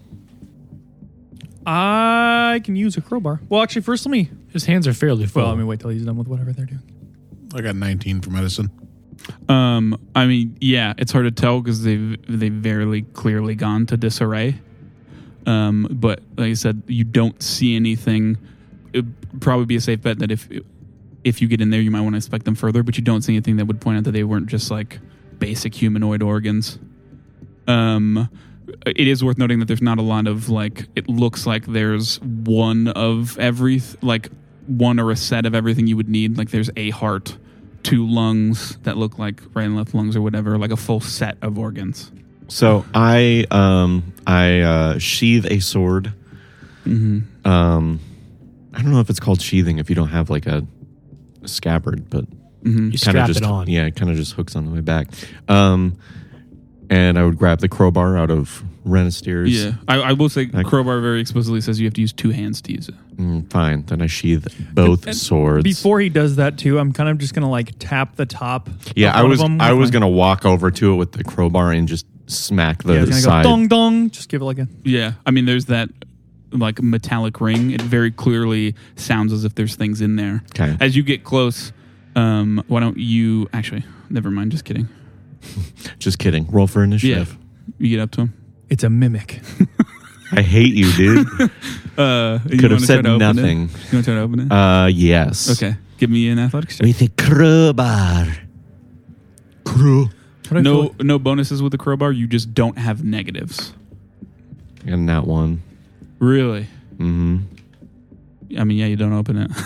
I can use a crowbar. Well, actually, first let me. His hands are fairly full. Well, let me wait till he's done with whatever they're doing. I got nineteen for medicine. Um, I mean, yeah, it's hard to tell because they've they've very clearly gone to disarray. Um, but like I said, you don't see anything it'd probably be a safe bet that if if you get in there, you might want to inspect them further, but you don't see anything that would point out that they weren't just like basic humanoid organs. Um, it is worth noting that there's not a lot of like. It looks like there's one of every like one or a set of everything you would need. Like there's a heart, two lungs that look like right and left lungs or whatever, like a full set of organs. So I um I uh, sheathe a sword. Mm-hmm. Um, I don't know if it's called sheathing if you don't have like a, a scabbard, but Mm-hmm. You kinda strap just, it on. Yeah, it kind of just hooks on the way back. Um, and I would grab the crowbar out of Renistier's. Yeah, I, I will say Like- crowbar very explicitly says you have to use two hands to use it. Mm, fine, then I sheathe both And swords. Before he does that too, I'm kind of just gonna like tap the top. yeah, of I one was of them I with was my- gonna walk over to it with the crowbar and just smack the Yeah, I was gonna side. go dong dong. Just give it like a. Yeah, I mean, there's that like metallic ring. It very clearly sounds as if there's things in there. Okay. As you get close, um, why don't you actually? Never mind. Just kidding. Just kidding. Roll for Yeah, initiative. you get up to him. It's a mimic. I hate you, dude. Uh, you Could have wanna said try to open it? nothing. You want to try to open it? Uh, yes. okay, give me an athletics check. With a crowbar. Crow. No, no bonuses with the crowbar. You just don't have negatives. And that one. Really? Mm-hmm. I mean, yeah, you don't open it.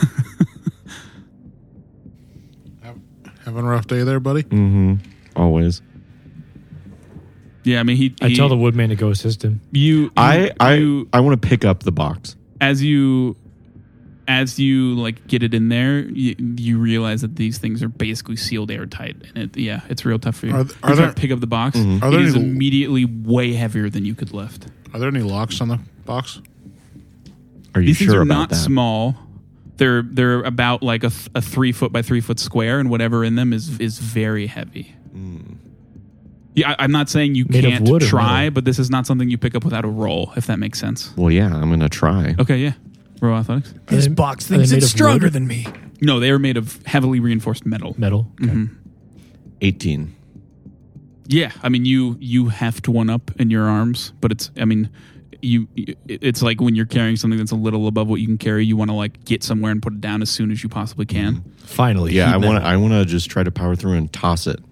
Having a rough day there, buddy? Mm-hmm. Always. yeah, I mean, he. I he- tell the woodman to go assist him. you. you I I you, I want to pick up the box. as you as you like get it in there, you, you realize that these things are basically sealed airtight, and it yeah, it's real tough for you. Are th- You are try there- to pick up the box? Mhm. Are It there is any- immediately way heavier than you could lift. Are there any locks on the box? Are you These things sure are about not that? small. They're they're about like a, th- a three foot by three foot square, and whatever in them is is very heavy. Mm. Yeah, I, I'm not saying you Made of can't wood or try, metal? but this is not something you pick up without a roll, if that makes sense. Well, yeah, I'm gonna try. Okay, yeah. Roll athletics. This Are they- box are they thinks made it's of stronger wood? than me. No, they are made of heavily reinforced metal. Metal. Okay. Mhm. eighteen. Yeah, I mean you you heft one up in your arms, but it's I mean you it's like when you're carrying something that's a little above what you can carry, you want to like get somewhere and put it down as soon as you possibly can. Finally. Yeah, I heat want to. metal. I want to just try to power through and toss it.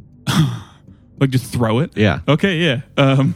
Like just throw it. Yeah, Okay, yeah. Um,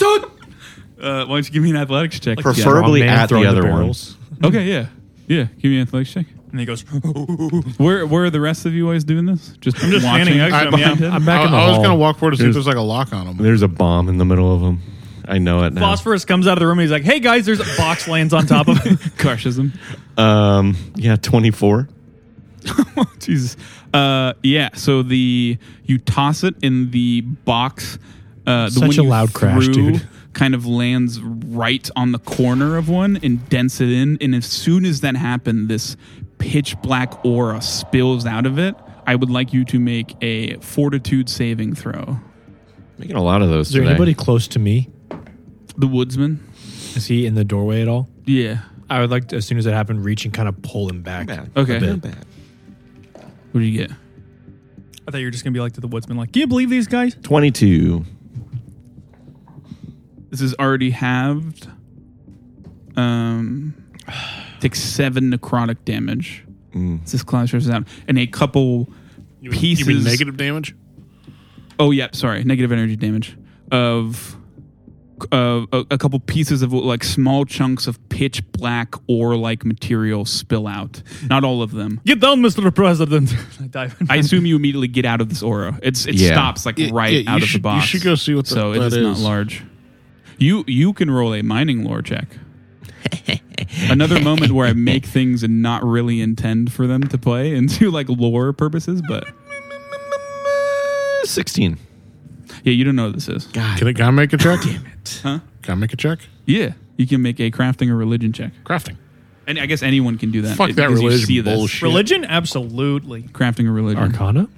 uh, why don't you give me an athletics check? Prefer- Yeah. preferably Strong man at the throwing other one. barrels. Okay, yeah, yeah. Give me an athletics check. And he goes. Where where are the rest of you always doing this? Just I'm just watching standing next to I, him. Yeah. behind him? I'm back I, in the I was hall. going to walk forward to see if There's- there's like a lock on them. there's a bomb in the middle of them. I know it now. Phosphorus comes out of the room. And he's like, "Hey guys, there's a box lands on top of it." Crushes him. Um, yeah, twenty-four. Jesus. Uh, yeah. So the you toss it in the box. Uh, the Such one a you loud crash, threw dude. Kind of lands right on the corner of one and dents it in. And as soon as that happened, this pitch black aura spills out of it. I would like you to make a fortitude saving throw. Making a lot of those Is there today. anybody close to me? The woodsman. Is he in the doorway at all? Yeah. I would like to, as soon as it happened, reach and kind of pull him back. Bad. Okay. A bit. Not bad. What do you get? I thought you were just gonna be like to the woodsman, like, "Can you believe these guys?" Twenty-two. This is already halved. Um, takes seven necrotic damage. Mm. This class stretches out, and a couple You mean, pieces. you mean negative damage? Oh yeah, sorry, negative energy damage of uh, a, a couple pieces of like small chunks of pitch black ore like material spill out. Not all of them. Get down, Mister President. I dive in. I assume you immediately get out of this aura. It's it Yeah. stops like Yeah, right yeah, you out of should- the box. You should go see what the, so it that is not is. large. You you can roll a mining lore check. Another moment where I make things and not really intend for them to play into like lore purposes, but Sixteen. yeah, you don't know what this is. God. Can I, can I make a check? Damn it. Huh? Can I make a check? Yeah, you can make a crafting or religion check, Crafting. and I guess anyone can do that. Fuck it- that because you religion see this. bullshit. Religion, absolutely. Crafting or religion. Arcana?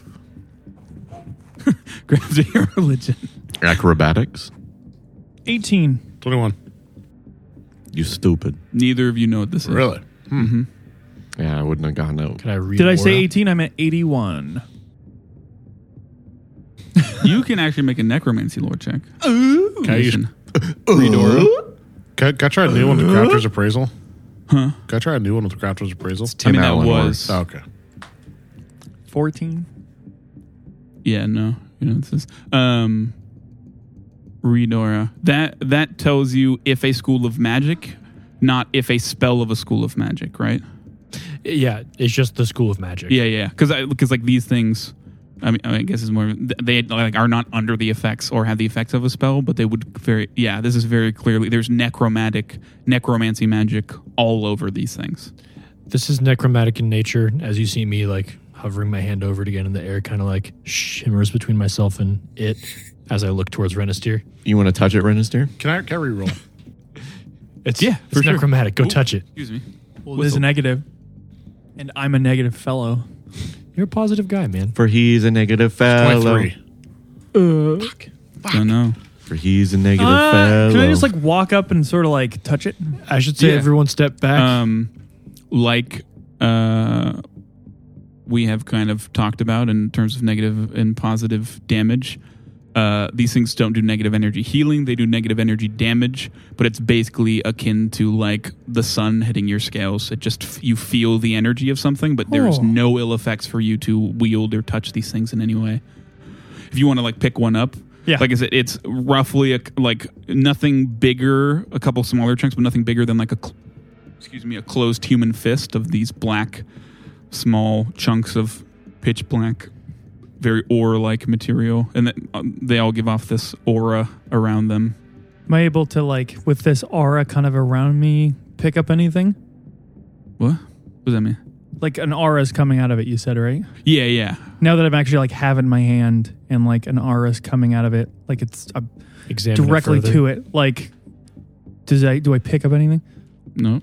Crafting or religion. Acrobatics. eighteen. twenty-one. You stupid. Neither of you know what this is. Really? Mm-hmm. Yeah, I wouldn't have gotten out. Can I read? Did I say aura? eighteen? I meant eighty-one. You can actually make a necromancy lore check. Can I, use, Listen. Read aura. can, I- can I try a new one to Crafter's Appraisal? Huh? Can I try a new one with Crafter's Appraisal? Tim I mean, that Allen was- Oh, okay. fourteen. Yeah, no. You know, this is um read aura. That that tells you if a school of magic, not if a spell of a school of magic, right? Yeah, it's just the school of magic. Yeah, yeah. Because because like these things, I mean, I guess is more they like are not under the effects or have the effects of a spell, but they would very yeah. This is very clearly there's necromantic necromancy magic all over these things. This is necromantic in nature. As you see me like hovering my hand over it again in the air, kind of like shimmers between myself and it as I look towards Renister. You want to touch it, Renister? Can I, can I reroll? It's Yeah, it's for sure. necromantic. Go Ooh. touch it. Excuse me. Well, there's a negative, and I'm a negative fellow. You're a positive guy, man. For he's a negative fellow. twenty-three. Uh, Don't know. For he's a negative uh, fellow. can I just like walk up and sort of like touch it? I should say Yeah. everyone step back. Um, like uh, we have kind of talked about in terms of negative and positive damage. Uh, these things don't do negative energy healing. They do negative energy damage, but it's basically akin to like the sun hitting your scales. It just f- you feel the energy of something, but there's Oh. no ill effects for you to wield or touch these things in any way. If you want to like pick one up, Yeah. like I said, it's roughly a, like nothing bigger, a couple smaller chunks, but nothing bigger than like a cl- excuse me, a closed human fist of these black, small chunks of pitch black, very aura-like material, and that, um, they all give off this aura around them. Am I able to like with this aura kind of around me pick up anything? What? What does that mean? Like an aura is coming out of it. You said right. Yeah, yeah. Now that I'm actually like having my hand and like an aura is coming out of it, like it's uh, Examine it directly further. to it. Like, does I do I pick up anything? No.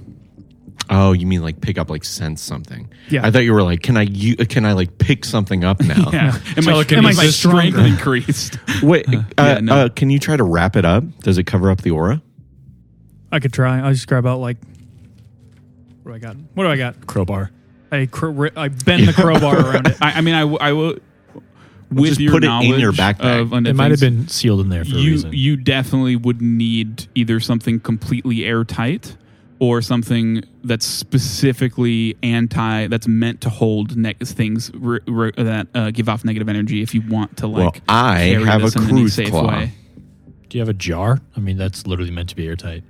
Oh, you mean like pick up, like sense something? Yeah. I thought you were like, can I? You, can I like pick something up now? Yeah. And my, Telekinesis and my is strength stronger. increased. Wait, uh, yeah, no. uh, can you try to wrap it up? Does it cover up the aura? I could try. I'll just grab out like. What do I got? What do I got? Crowbar. I cr- I bend the crowbar around it. I, I mean, I, w- I will. With Just your put it in knowledge your backpack. of undead It might have things, been sealed in there for a you reason. you definitely would need either something completely airtight or something that's specifically anti that's meant to hold ne- things r- r- that uh, give off negative energy if you want to like Well, I carry have this a in any cruise safe claw. way. Do you have a jar? I mean, that's literally meant to be airtight.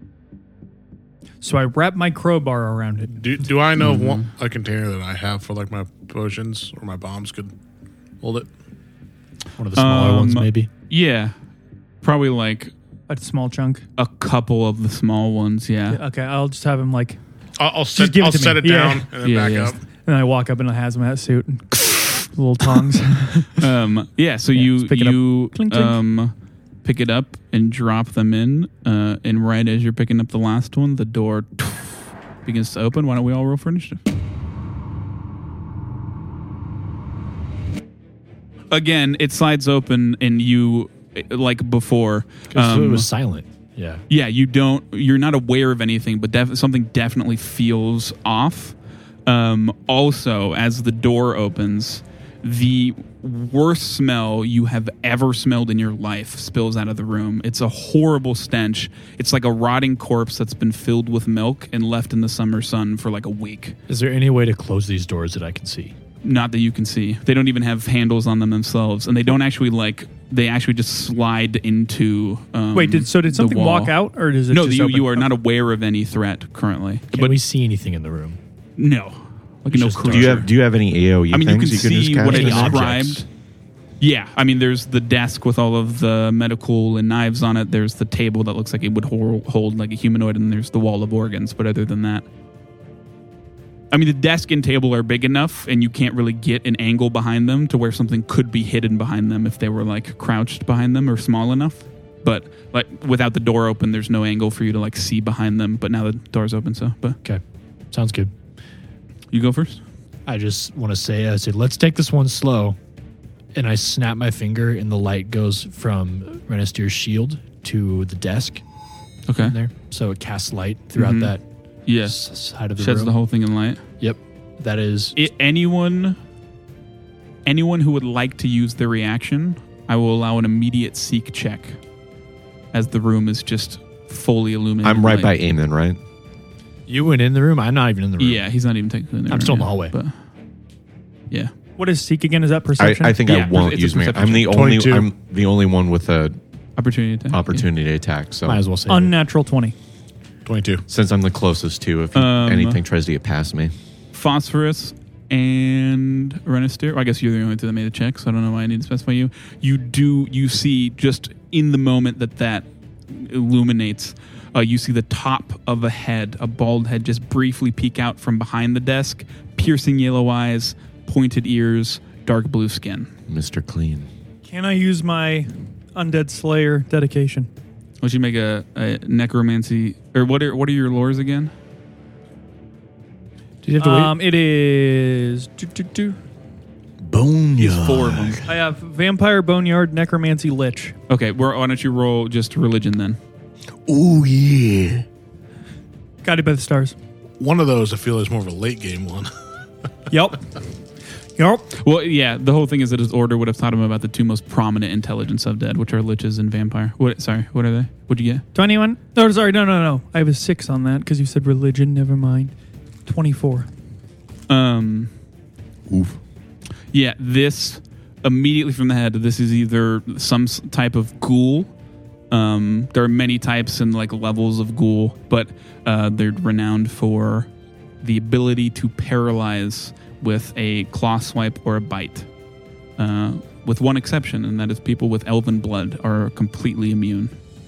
So I wrap my crowbar around it. Do, do I know of one, a container that I have for like my potions or my bombs could hold it? One of the smaller ones, Um, maybe. Yeah, probably like A small chunk. a couple of the small ones. Yeah, Okay, I'll just have him like, I'll, I'll set, give it I'll to me. set it Yeah. down and then Yeah, back yeah. up. and I walk up in a hazmat suit and little tongs. um, yeah. So Yeah, you just pick it up. you Clink, clink. um pick it up and drop them in, uh, and right as you're picking up the last one, the door begins to open. Why don't we all roll for initiative? Again, it slides open, and you, like before, So it um, was silent. Yeah. yeah, you don't, you're not aware of anything, but def- something definitely feels off. Um, also, as the door opens, the worst smell you have ever smelled in your life spills out of the room. It's a horrible stench. It's like a rotting corpse that's been filled with milk and left in the summer sun for like a week. Is there any way to close these doors that I can see? Not that you can see. They don't even have handles on them themselves, and they don't actually like. They actually just slide into. Um, Wait, did so did the something wall. walk out or does it No, just you open? you are not aware of any threat currently. Can but we see anything in the room? no, like It's no just creature. Do you have Do you have any A O E I mean, you things can you can see just what I cast? Any described. objects? Yeah, I mean, there's the desk with all of the medical and knives on it. There's the table that looks like it would hold, hold like a humanoid, and there's the wall of organs. But other than that, I mean, the desk and table are big enough, and you can't really get an angle behind them to where something could be hidden behind them if they were like crouched behind them or small enough. But like without the door open, there's no angle for you to like see behind them. But now the door's open, so but Okay. Sounds good. you go first. I just want to say, I said, let's take this one slow. And I snap my finger, and the light goes from Renister's shield to the desk Okay. in there. So it casts light throughout Mhm. that Yes. s- side of the Sheds room. the whole thing in light. Yep. That is. I anyone anyone who would like to use their reaction, I will allow an immediate seek check as the room is just fully illuminated. I'm right by light. Eamon, right? You went in the room. I'm not even in the room. Yeah, he's not even technically in there. I'm still in the right hallway. now, But yeah. What is seek again? Is that I, perception? I think Yeah, I won't it's a use me. perception I'm the check. only. twenty-two. I'm the only one with a Opportunity attack. opportunity attack. So Might as well say. it. Unnatural twenty. twenty-two. since I'm the closest to, if Um, anything tries to get past me, Phosphorus and Renister. Well, I guess you're the only two that made a check, so I don't know why I need to specify you. You do, you see just in the moment that that illuminates, uh, you see the top of a head, a bald head, just briefly peek out from behind the desk, piercing yellow eyes, pointed ears, dark blue skin. Mister Clean. Can I use my Undead Slayer dedication? Why don't you make a, a necromancy, or what are what are your lores again? Did you have to wait? Um, it is. do, do, do. Boneyard. Four of them. I have Vampire, Boneyard, Necromancy, Lich. Okay, where, why don't you roll just religion then? Oh yeah. Guided by the stars. One of those I feel is more of a late game one. Yep. Yep. Well, yeah, the whole thing is that his order would have taught him about the two most prominent intelligence of dead, which are liches and vampire. What? Sorry, what are they? What'd you get? twenty-one? Oh, sorry. No, no, no. I have a six on that because you said religion. Never mind. twenty-four. Um, Oof. yeah, this immediately from the head. This is either some s- type of ghoul. Um, there are many types and like levels of ghoul, but uh, they're renowned for the ability to paralyze with a claw swipe or a bite. Uh, with one exception, and that is people with elven blood are completely immune.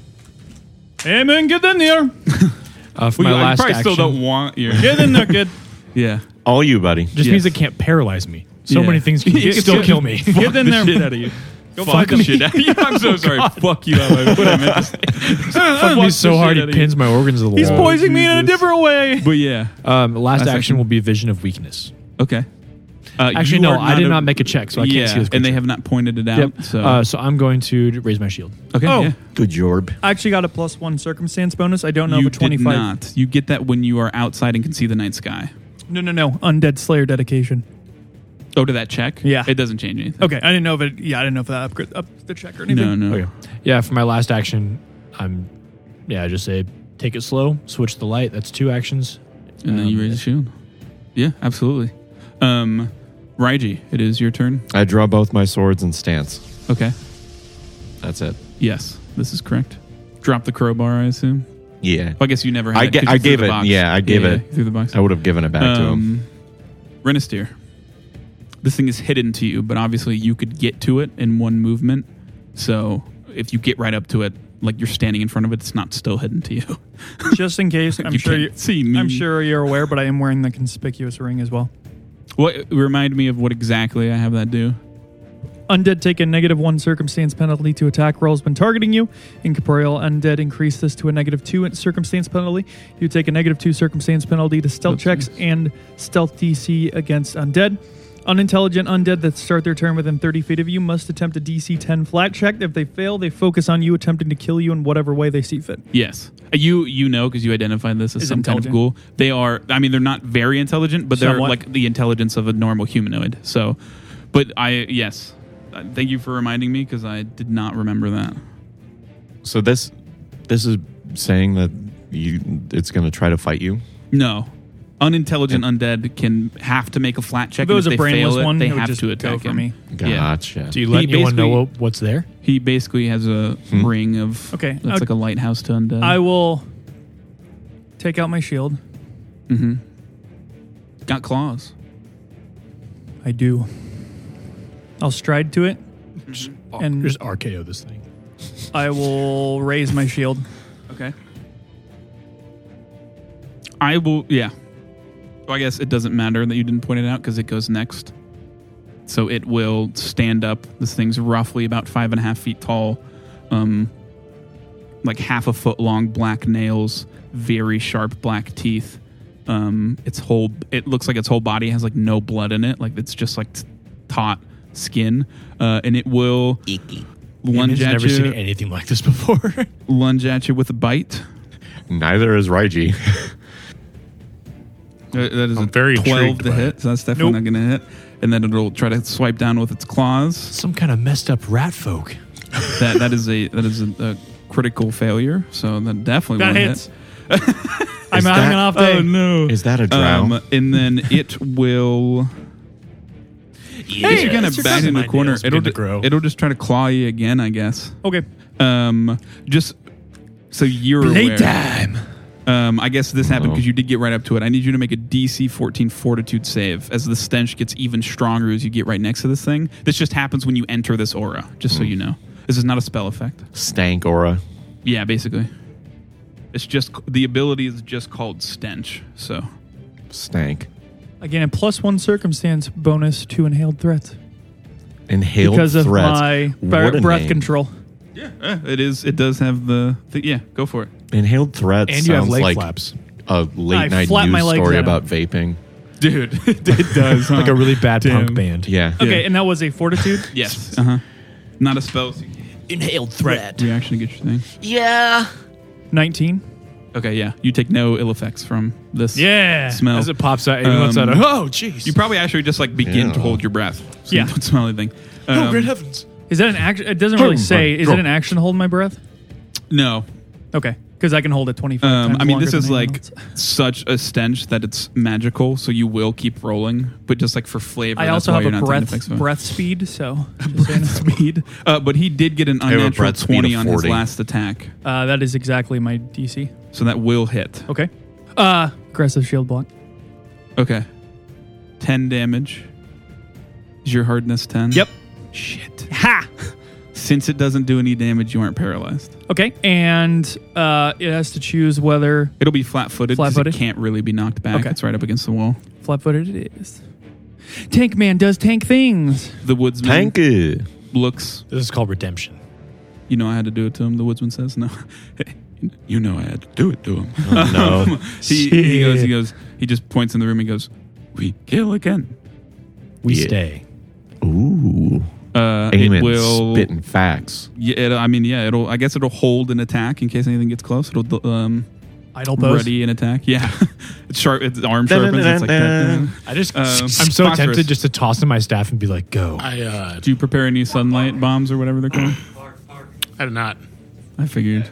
Amen. Get in there. Uh, for Well, my you- last I probably action, still don't want your. Get in there, kid. Yeah. All you, buddy. just Yes. means it can't paralyze me. So Yeah. many things can You can still still- kill me. Get in the there. shit out of you. Go Fuck fuck the me. shit out of you. I'm so sorry. Fuck you. Out. What I meant to say. Fuck me the so shit hard out he of you. pins my organs to the He's wall. poisoning me in a Jesus. different way. But yeah. Um, last Last action action. will be Vision of Weakness. Okay. Uh, Actually, you no, are I did a- not make a check, so I can't yeah, see this and they creature. have not pointed it out. Yep. So, Uh, so I'm going to raise my shield. okay. Oh. Yeah. Good job. I actually got a plus one circumstance bonus. I don't know You if a twenty-five. did not. You get that when you are outside and can see the night sky. No, no, no. Undead Slayer dedication. Oh, to that check? Yeah. It doesn't change anything. Okay, I didn't know if it. Yeah, I didn't know if that upgrade up the check or anything. No, no. Okay. Yeah, for my last action, I'm yeah, I just say take it slow, switch the light. That's two actions. And then you Um, raise the shield. Yeah, absolutely. Um, Raiji, it is your turn. I draw both my swords and stance. Okay. That's it. Yes, this is correct. Drop the crowbar, I assume. Yeah. Well, I guess you never had I it ga- 'cause I you threw gave the it- box. yeah, I gave it- Through the box. I would have given it back to him. Um, Renister. This thing is hidden to you, but obviously you could get to it in one movement. So if you get right up to it, like you're standing in front of it, it's not still hidden to you. Just in case, I'm You sure can't you see me. I'm sure you're aware, but I am wearing the conspicuous ring as well. What remind me of what exactly I have that do? Undead take a negative one circumstance penalty to attack rolls when targeting you. Incorporeal undead increase this to a negative two circumstance penalty. You take a negative two circumstance penalty to stealth Oops. checks and stealth D C against undead. Unintelligent undead that start their turn within thirty feet of you must attempt a D C ten flat check. If they fail, they focus on you attempting to kill you in whatever way they see fit. Yes, you you know because you identified this as Is some kind of intelligent. ghoul. They are. I mean, they're not very intelligent, but they're Somewhat. like the intelligence of a normal humanoid. So, but I yes, Uh, thank you for reminding me because I did not remember that. So this this is saying that you it's going to try to fight you. No. Unintelligent undead can have to make a flat check. If it was and a if they brainless fail it, one, they it would have just to go attack for him. me. Yeah. Gotcha. Do you let He anyone know basically- what, what's there? He basically has a Hmm. ring of. Okay, That's I'll- like a lighthouse to undead. I will take out my shield. mm-hmm. Got claws. I do. I'll stride to it. And- just R K O this thing. I will raise my shield. Okay. I will. Yeah. Well, I guess it doesn't matter that you didn't point it out because it goes next. So it will stand up. This thing's roughly about five and a half feet tall, um, like half a foot long, black nails, very sharp black teeth. Um, its whole it looks like its whole body has like no blood in it, like it's just like t- taut skin, uh, and it will lunge I've at never seen you, anything like this before. lunge at you with a bite. Neither is Raiji. Uh, That is I'm a very twelve intrigued to by hit, it. so that's definitely Nope. not going to hit. And then it'll try to swipe down with its claws. Some kind of messed up rat folk. That that is a that is a, a critical failure. So that definitely That won't hits. hit. I'm Is having that- an off day. Oh no! Is that a drow? Um, and then it will. Yeah, If you're kind it's of your back in cousin. the My corner, nails it'll begin to ju- grow. it'll just try to claw you again, I guess. Okay. Um, just so you're aware. Playtime. Um, I guess this happened Oh. because you did get right up to it. I need you to make a D C fourteen Fortitude save as the stench gets even stronger as you get right next to this thing. This just happens when you enter this aura. Just so you know, this is not a spell effect. Stank aura. Yeah, basically, it's just the ability is just called stench. So Stank. Again, a plus one circumstance bonus to inhaled threats Inhaled because of threats. my What bre- a breath name. control. yeah, eh, it is. It does have the. the yeah, go for it. Inhaled threats And you have sounds leg like flaps. a late I night flap my news legs story at 'em. about vaping. Dude, it does. Like a really bad Damn. punk band. Yeah. Okay, and that was a fortitude. Yes. Uh huh. Not a spell. So Inhaled threat. reaction to get your thing. Yeah. nineteen. Okay, yeah. You take no ill effects from this Yeah. smell. As it pops out, everyone's Um, out of, oh, jeez. You probably actually just like begin Yeah. to hold your breath. So Yeah. you don't smell anything. oh, Um, great heavens. Is that an action? It doesn't really say. Is it an action to hold my breath? No. Okay, because I can hold it twenty-five Um, times I mean, longer this than is anyone like else. such a stench that it's magical, so you will keep rolling, but just like for flavor. I that's also why have you're a not taking breath effects of it. breath speed, so just saying. speed. Uh, but he did get an have a unnatural breath speed twenty of on his forty. last attack, Uh, that is exactly my D C. so that will hit. Okay. Uh, aggressive shield block. Okay. ten damage. Is your hardness ten? Yep. Shit. Ha. Since it doesn't do any damage, you aren't paralyzed. Okay, and uh, it has to choose whether It'll be flat-footed because it Flat-footed? can't really be knocked back. Okay. It's right up against the wall. flat-footed it is. Tank Man does tank things. The woodsman Tank it. looks. This is called redemption. You know I had to do it to him. The woodsman says no. You know I had to do it to him. Oh, no. he, he goes. He goes. He just points in the room. He goes, "We kill again." We Yeah. stay. Ooh. Uh, Aiming, it will. spitting facts. Yeah, it, I mean, yeah. It'll. I guess it'll hold an attack in case anything gets close. It'll um, Idle pose. ready an attack. Yeah, it's sharp. Its arm sharpens. It's like that. I just, Um, I'm so phosphorus. tempted just to toss in my staff and be like, go. I uh, Do you prepare any sunlight bombs or whatever they're called? I did not. I figured.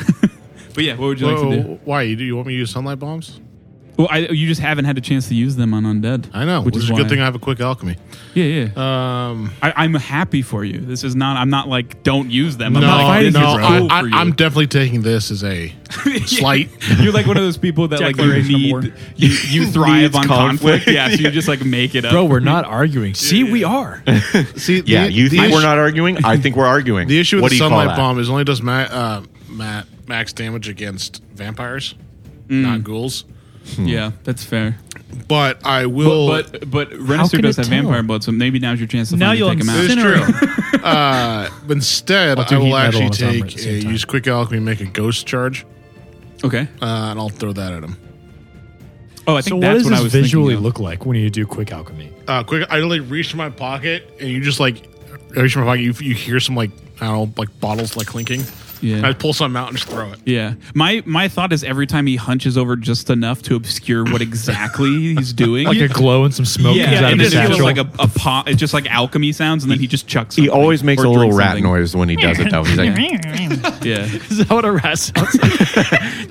But yeah, what would you like to do? Whoa, why? You, do you want me to use sunlight bombs? Well, I, you just haven't had a chance to use them on undead. I know, which, which, is is a good why- thing I have a quick alchemy. Yeah, yeah. Um, I, I'm happy for you. This is not. I'm not like don't use them. I'm no, not like, this no, is I, cool I, for you. I'm definitely taking this as a slight. You're like one of those people that like you Declaration of war. need. You, you thrive Needs on conflict. conflict. Yeah, so you just like make it up. Bro, we're not arguing. See, we are. See, Yeah, the, you the think we're issue- not arguing? I think we're arguing. The issue with what the do you call sunlight that? bomb is it only does ma- uh, ma- max damage against vampires, not ghouls. Yeah, that's fair. But I will. But but, but Renaissance can does it have tell? vampire blood, so maybe now's your chance to Now finally you'll take him out. It's incinerate. true. uh, instead, I'll do I will heat metal actually on his armor at take the same a, time. use quick alchemy, make a ghost charge, Okay. uh, and I'll throw that at him. Oh, I think So what that's does what this I was visually thinking of. look like when you do quick alchemy? Uh, quick, I like reach in my pocket, and you just like reach in my pocket. You, you hear some like I don't know, like bottles like clinking. Yeah. I pull something out and just throw it. Yeah. My my thought is every time he hunches over just enough to obscure what exactly he's doing. Like a glow and some smoke yeah, comes out and of it his just feels satchel. like a, a pot. It's just like alchemy sounds, and then he just chucks. He something always makes or a little drinks rat something. noise when he does it, though. He's like, Yeah. Is that what a rat sounds like?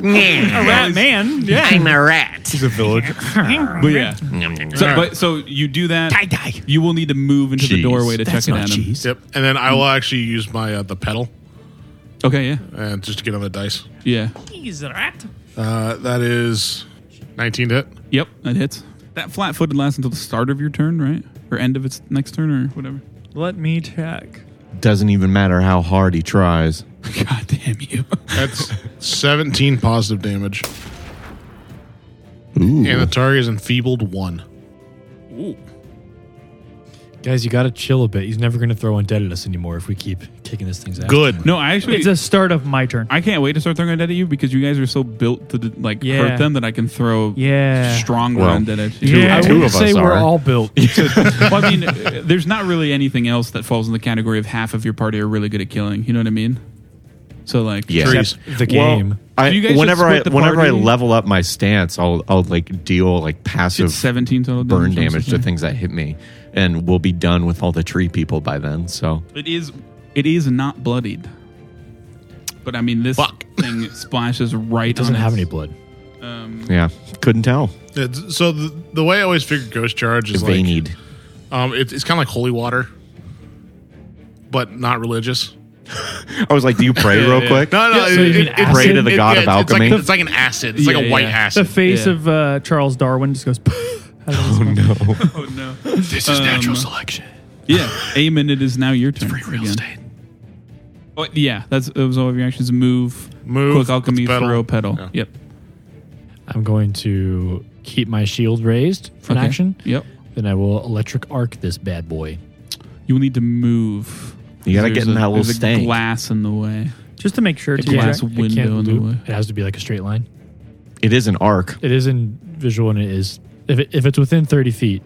A rat man. Yeah. I'm a rat. He's a villager. But yeah. So, but, so you do that. Tie-dye. You will need to move into the Cheese. doorway to That's check it not at him. cheese. Yep, and then I will actually use my uh, the pedal Okay. Yeah. and just to get on the dice. Yeah. He's a rat. Uh, that is nineteen to hit. Yep. That hits. That flat-footed lasts until the start of your turn, right? Or end of its next turn, or whatever. Let me check. doesn't even matter how hard he tries. God damn you. That's seventeen positive damage, Ooh. and the target is enfeebled one. Ooh. Guys, you got to chill a bit. He's never going to throw undead at us anymore if we keep kicking this thing's ass. Good. No, I actually. It's a start of my turn. I can't wait to start throwing undead at you because you guys are so built to like Yeah. hurt them that I can throw Yeah. stronger Well, undead at you. Yeah. I Two would of say us we're are. all built. Well, I mean, uh, there's not really anything else that falls in the category of half of your party are really good at killing. You know what I mean? So like, Yeah. Trees. the game. Well, I, So you guys should whenever I split the whenever I party. level up my stance, I'll I'll like deal like passive it's seventeen total burn damage, damage to things that hit me, and we'll be done with all the tree people by then. So It is, it is not bloodied. But I mean, this Fuck. thing splashes right. It doesn't on have its- any blood. Um, Yeah, couldn't tell. It's, so the, the way I always figured ghost charge is If they like need. um, it, it's kind of like holy water, but not religious. I was like, do you pray real yeah. quick? No, no, Yeah, so you mean it's- Pray to the it- god yeah, of it's like- alchemy? It's like an acid. It's like Yeah, a white yeah. acid. The face Yeah. of uh, Charles Darwin just goes. Oh no. Oh no. This is natural selection. Yeah, Eamon, it is now your turn. Free real again. estate. Oh, yeah, that's that was all of your actions. Move, Move, quick alchemy, pedal. throw, pedal. Yeah. Yep. I'm going to keep my shield raised for an Okay. action. Yep. Then I will electric arc this bad boy. You will need to move. You gotta There's get in a- that little there's a stank. glass in the way. Just to make sure. It Too, glass Jack. It window can't in the loop. way. It has to be like a straight line. It is an arc. It is in visual and it is if it, if it's within thirty feet.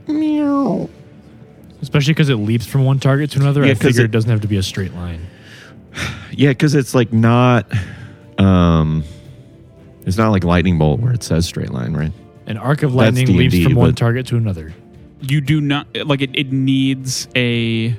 Especially because it leaps from one target to another. Yeah, I 'cause figure it- it doesn't have to be a straight line. Yeah, because it's like not. Um, it's not like lightning bolt where it says straight line, right? An arc of That's lightning D and leaps D, from one but- target to another. You do not like it. It needs a.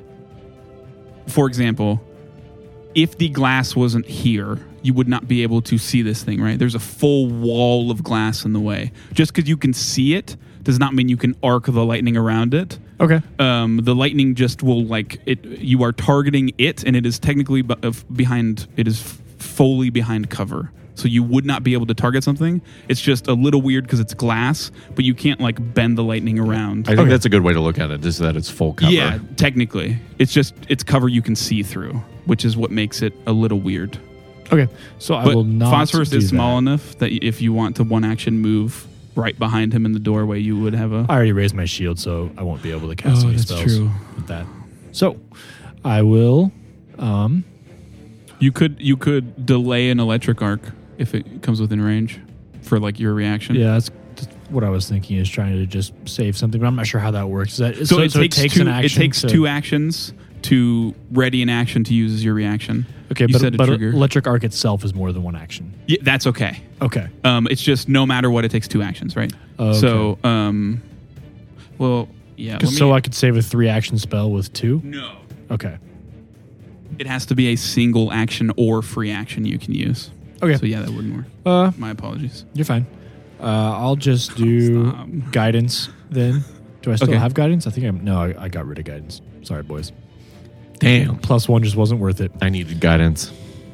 For example, if the glass wasn't here, you would not be able to see this thing, right? There's a full wall of glass in the way. Just because you can see it does not mean you can arc the lightning around it. Okay. Um, the lightning just will like it. You are targeting it, and it is technically bu- of- behind. It is f- fully behind cover, so you would not be able to target something. It's just a little weird because it's glass, but you can't like bend the lightning around. I think that's a good way to look at it. Is that it's full cover. Yeah, technically, it's just it's cover you can see through, which is what makes it a little weird. Okay. So I But will not. phosphorus do is small that. enough that if you want to one action move right behind him in the doorway, you would have a. I already raised my shield, so I won't be able to cast Oh, any that's spells true. with that. So I will. Um, You could you could delay an electric arc if it comes within range for like your reaction. yeah, that's, that's what I was thinking. Is trying to just save something, but I'm not sure how that works. Is that, So, it, takes two, an it action. takes to- two actions to ready an action to use as your reaction. Okay, you but, said a but trigger. electric arc itself is more than one action. Yeah, that's okay. Okay. Um, it's just no matter what, it takes two actions, right? Okay. So, um, well, yeah. let me- So I could save a three action spell with two. no. Okay. It has to be a single action or free action you can use. Okay. So yeah, that wouldn't work. Uh, My apologies. you're fine. Uh, I'll just do Stop. guidance then. Do I still Okay. have guidance? I think I'm. No, I, I got rid of guidance. Sorry, boys. Damn. Plus one just wasn't worth it. I needed guidance.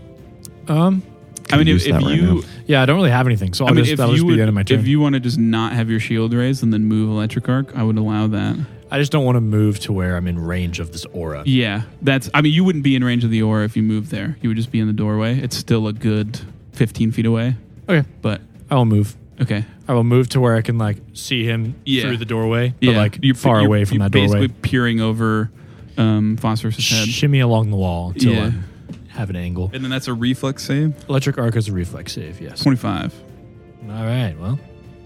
Um. I mean, Could if, use if that right you, now. Yeah, I don't really have anything, so I'll I mean, just if that'll you just be would, the end of my turn. if you want to just not have your shield raised and then move electric arc, I would allow that. I just don't want to move to where I'm in range of this aura. Yeah, that's. I mean, you wouldn't be in range of the aura if you moved there. You would just be in the doorway. It's still a good fifteen feet away. Okay, But I will move. okay, I will move to where I can like see him Yeah. through the doorway, but yeah, like you're far you're- away from you're that doorway. Basically peering over um, Phosphorus's head, Shimmy along the wall until Yeah. I have an angle. and then that's a reflex save. Electric arc is a reflex save. Yes. Twenty-five. All right. Well,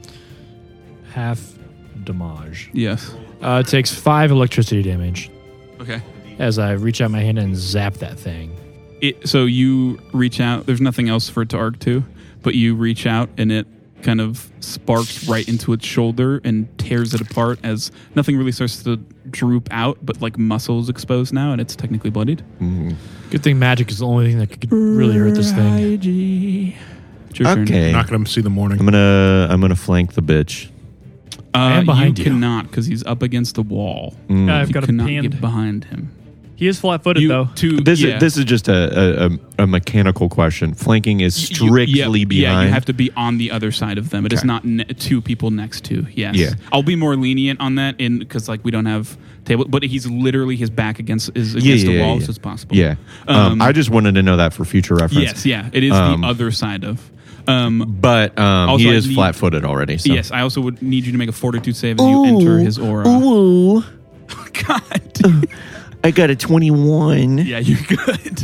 half damage. Yes. Uh, it takes five electricity damage Okay. as I reach out my hand and zap that thing. It, so you reach out. There's nothing else for it to arc to, but you reach out and it kind of sparks right into its shoulder and tears it apart as nothing really starts to droop out, but like muscles exposed now, and it's technically bloodied. Mm. Good thing magic is the only thing that could really hurt this thing. It's your turn. Okay. Not going to see the morning. I'm gonna I'm gonna flank the bitch. Uh, am behind you. you cannot because he's up against the wall. Mm. Yeah, I've You got him cannot pinned. get behind him. He is flat-footed You though. to This yeah. is this is just a, a, a, a mechanical question. Flanking is You- strictly yeah, behind. Yeah, you have to be on the other side of them. It is Okay. not ne- two people next to. Yes. Yeah. I'll be more lenient on that in because like we don't have table, but he's literally his back against is Yeah, against yeah, the yeah, wall, yeah. so it's possible. Yeah. Um, Um, I just wanted to know that for future reference. Yes. Yeah. It is Um, the other side of. Um, But um, Also, he I is need- flat-footed already. So. Yes. I also would need you to make a fortitude save as you enter his aura. Ooh, God. I got a twenty-one. Yeah, you're good.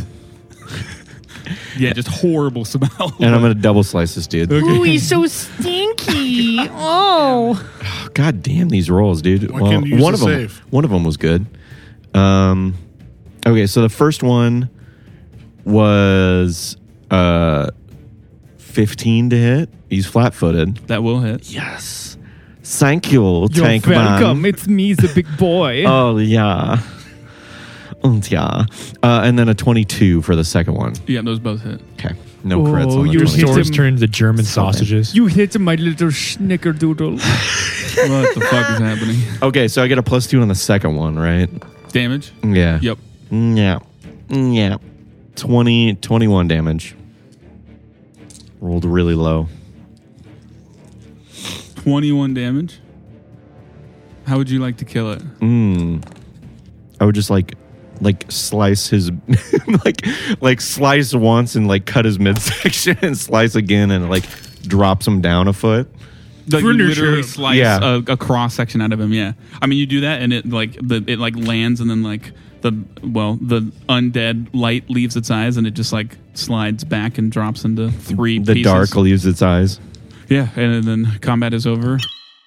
Yeah, just horrible smell. And I'm gonna double slice this dude. Ooh, he's so stinky. Oh. God damn these rolls, dude. Why can't you use one the of them, save? one of them was good. Um, okay, so the first one was uh, fifteen to hit. He's flat-footed. That will hit. Yes. Thank you, You're Tank welcome. Man. It's me, the big boy. Oh yeah. Und yeah. Uh, and then a twenty-two for the second one. Yeah, those both hit. Okay. No crits Oh, on the you Your hit swords him. turn into German So bad. sausages. You hit my little snickerdoodle. What the fuck is happening? Okay, so I get a plus two on the second one, right? Damage? Yeah. Yep. Yeah. Yeah. twenty, twenty-one damage. Rolled really low. twenty-one damage. How would you like to kill it? Mm. I would just like like slice his like like slice once and like cut his midsection and slice again and like drops him down a foot. Like you Finish literally him. slice Yeah. a, a cross section out of him. Yeah, I mean you do that and it like the it like lands and then like the well the undead light leaves its eyes and it just like slides back and drops into three. The pieces. dark leaves its eyes. Yeah, and then combat is over.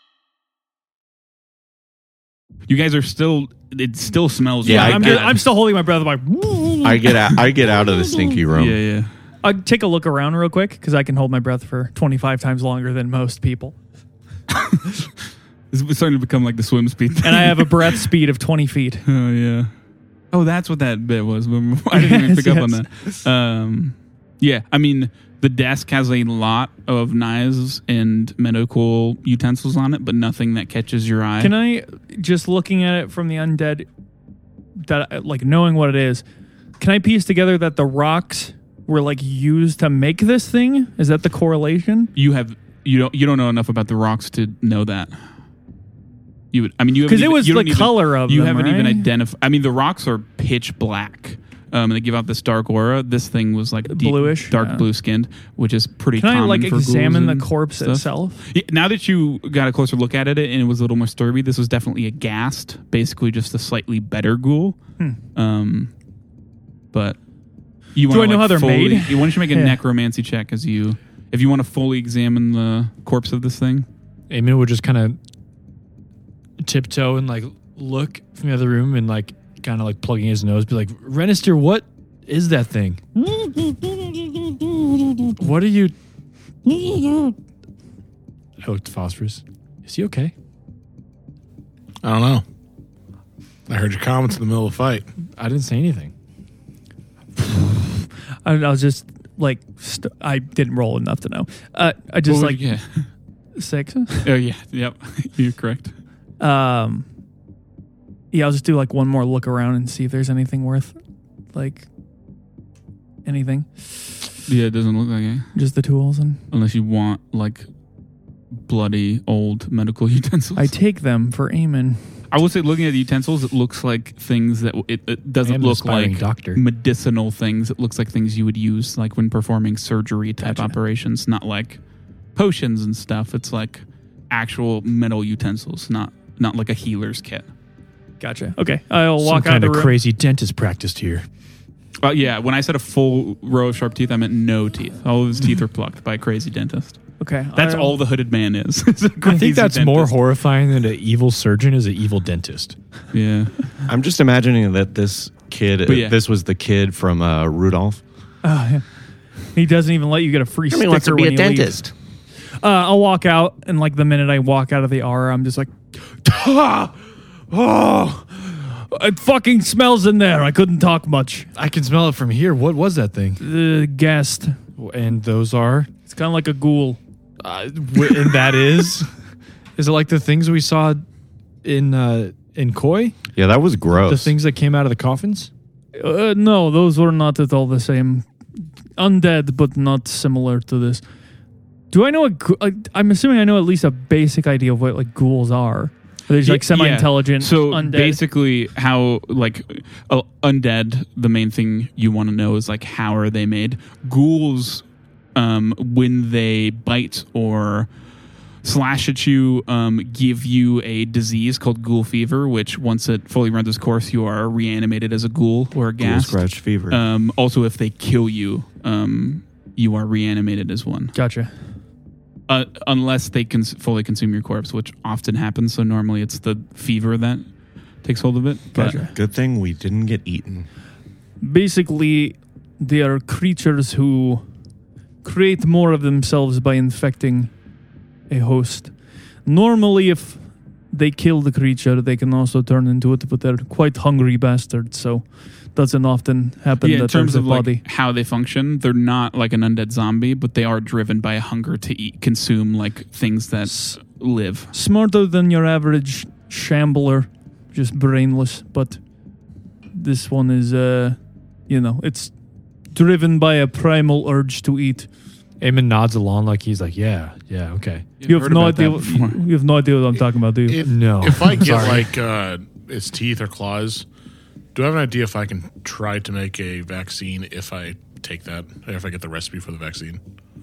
You guys are still. It still smells. Yeah, really I I'm, get- just, I'm still holding my breath. I'm like, I get out I get out of the stinky room. Yeah, yeah. I'll take a look around real quick because I can hold my breath for twenty-five times longer than most people. It's starting to become like the swim speed thing. And I have a breath speed of twenty feet. Oh yeah. Oh, that's what that bit was. I didn't even Yes, pick up on yes. that. Um, yeah, I mean the desk has a lot of knives and medical utensils on it, but nothing that catches your eye. Can I, just looking at it from the undead, that like knowing what it is, can I piece together that the rocks were like used to make this thing? Is that the correlation? You have you don't you don't know enough about the rocks to know that. You would. I mean, you haven't Because it even- was you the don't even- color of You them, haven't even right? identified. I mean, the rocks are pitch black. Um, and they give out this dark aura. This thing was like deep, Bluish, dark yeah. blue skinned, which is pretty Can I common like for ghouls examine the and corpse stuff. itself? Yeah, now that you got a closer look at it and it was a little more sturdy, this was definitely a ghast, basically just a slightly better ghoul. Hmm. Um, but you Do wanna, I know like, how they're fully, made? You want to make a Yeah. necromancy check as you, if you want to fully examine the corpse of this thing. Eamon would just kind of tiptoe and like look from the other room and like kind of like plugging his nose, be like, Renister, what is that thing? What are you? I looked at Phosphorus. Is he okay? I don't know. I heard your comments in the middle of the fight. I didn't say anything. I, I was just like, st- I didn't roll enough to know. Uh, I just What like would you- six. oh yeah, yep, you're correct. Um, yeah, I'll just do like one more look around and see if there's anything worth, like, anything. Yeah, it doesn't look like it. Just the tools, and Unless you want like bloody old medical utensils. I take them for Eamon. I would say looking at the utensils, it looks like things that it, it I doesn't am an look aspiring like doctor. medicinal things. It looks like things you would use like when performing surgery type Gotcha. operations, not like potions and stuff. It's like actual metal utensils, not not like a healer's kit. Gotcha. Okay, I'll Some walk out kind of the of room. crazy dentist practiced here. Uh, yeah, when I said a full row of sharp teeth, I meant no teeth. All of his teeth are plucked by a crazy dentist. Okay, That's I'll- all the hooded man is. is a I crazy think that's more dentist. horrifying than an evil surgeon is an evil dentist. Yeah. I'm just imagining that this kid But yeah. this was the kid from uh, Rudolph. Oh, yeah. He doesn't even let you get a free sticker wants to be when a you dentist. leave. Uh, I'll walk out, and like the minute I walk out of the aura, I'm just like, ah, oh, it fucking smells in there. I couldn't talk much. I can smell it from here. What was that thing? The guest. And those are, It's kind of like a ghoul. uh, wh- and that is, is it like the things we saw in uh, in Koi? Yeah, that was gross. The things that came out of the coffins? Uh, no, those were not at all the same. Undead, but not similar to this. Do I know a? ghou- I- I'm assuming I know at least a basic idea of what like ghouls are. Are they just like Yeah, semi-intelligent? So undead? basically, how like uh, undead, the main thing you want to know is like how are they made? Ghouls, um, when they bite or slash at you, um, give you a disease called ghoul fever, which once it fully runs its course, you are reanimated as a ghoul or a Ghoul ghast. scratch fever. Um, also, if they kill you, um, you are reanimated as one. Gotcha. Uh, unless they can fully consume your corpse, which often happens. So normally it's the fever that takes hold of it. But Gotcha. Good thing we didn't get eaten. Basically, they are creatures who create more of themselves by infecting a host. Normally, if they kill the creature, they can also turn into it, but they're quite hungry bastards, so doesn't often happen Yeah, in that terms there's of a like body. how they function, they're not like an undead zombie, but they are driven by a hunger to eat, consume like things that S- live. Smarter than your average shambler, just brainless, but this one is, uh, you know, it's driven by a primal urge to eat. Eamon nods along like he's like, yeah, yeah, okay. You have heard no about that idea. What, before. you have no idea what I'm talking about, do you? If, No. If I get Sorry. like uh, its teeth or claws, do I have an idea if I can try to make a vaccine if I take that, or if I get the recipe for the vaccine?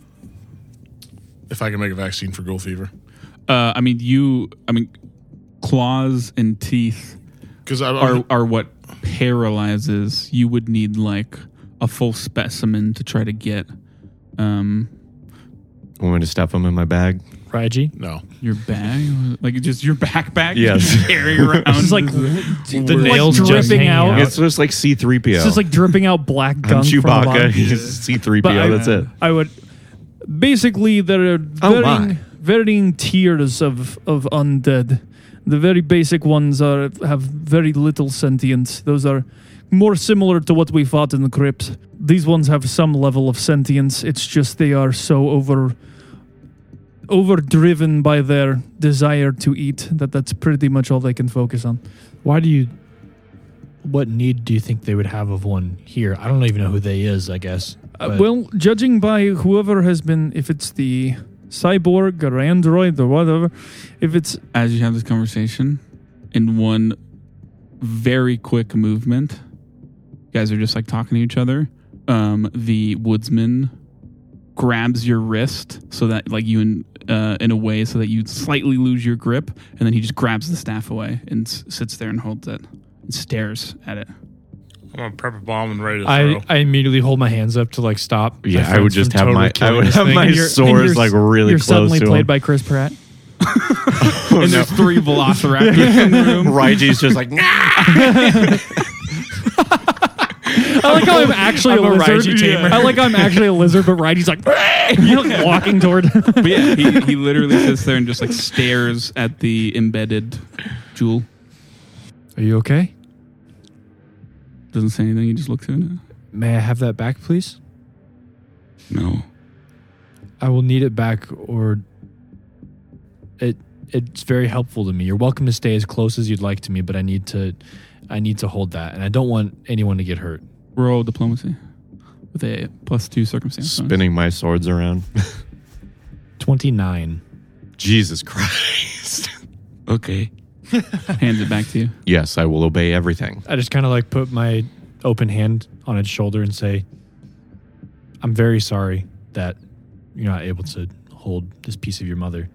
If I can make a vaccine for ghoul fever? Uh, I mean, you. I mean, claws and teeth Because I are are what paralyzes. You would need like a full specimen to try to get um Want me to stuff them in my bag? Raiji? no. your bag, like just your backpack. Yes. you carry around. This is like The like nails just dripping hanging out. out. It's just like C three P O. It's just like dripping out black I'm gunk from the Chewbacca. bottom. He's C three P But I- O. That's it. I would basically there are Oh, varying, my. varying tiers of, of undead. The very basic ones are have very little sentience. Those are more similar to what we fought in the crypt. These ones have some level of sentience. It's just they are so over overdriven by their desire to eat that that's pretty much all they can focus on. Why do you, what need do you think they would have of one here? I don't even know who they is, I guess. Uh, But- well, judging by whoever has been, if it's the cyborg or android or whatever, if it's As you have this conversation, in one very quick movement, you guys are just like talking to each other. Um, the woodsman grabs your wrist so that like you in uh, in a way so that you slightly lose your grip, and then he just grabs the staff away and s- sits there and holds it and stares at it. I'm going to prep a bomb and ready to I, throw. I immediately hold my hands up to like stop. my Yeah, I friends would just from have totally my I killing would this have thing. my And you're- and swords you're- like really you're close suddenly to played him. by Chris Pratt. Oh, and no. there's three velociraptors in the room. Raiji's just like, nah. I like how I'm actually I'm a a lizard. Raiji tamer. I like how I'm actually a lizard, but Raiji's like, you're like walking toward. But yeah, he, he literally sits there and just like stares at the embedded jewel. Are you okay? Doesn't say anything. He just looks at it. May I have that back, please? No. I will need it back, or it it's very helpful to me. You're welcome to stay as close as you'd like to me, but I need to I need to hold that, and I don't want anyone to get hurt. Roll diplomacy with a plus two circumstance. bonus. Spinning my swords around. twenty-nine. Jesus Christ. Okay. Hands it back to you. Yes, I will obey everything. I just kind of like put my open hand on its shoulder and say, I'm very sorry that you're not able to hold this piece of your mother.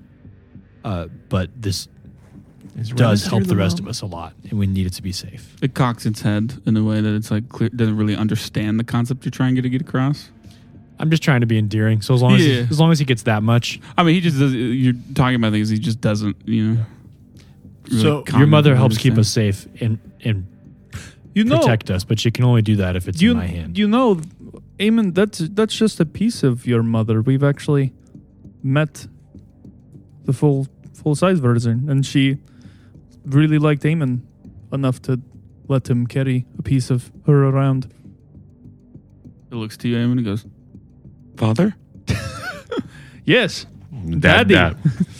Uh, but this does help the rest of us a lot, and we need it to be safe. It cocks its head in a way that it's like clear, doesn't really understand the concept you're trying to get across. I'm just trying to be endearing, so as long as Yeah. he, as long as he gets that much, I mean, he just does. You're talking about things he just doesn't. You know. really So, your comment mother or helps keep understand. us safe and and You know, protect us, but she can only do that if it's you, in my hand. you know, Eamon, that's that's just a piece of your mother. We've actually met the full full size version, and she really liked Eamon enough to let him carry a piece of her around. It looks to you, Eamon, and goes, "Father." Yes, Dad, Daddy. Dad.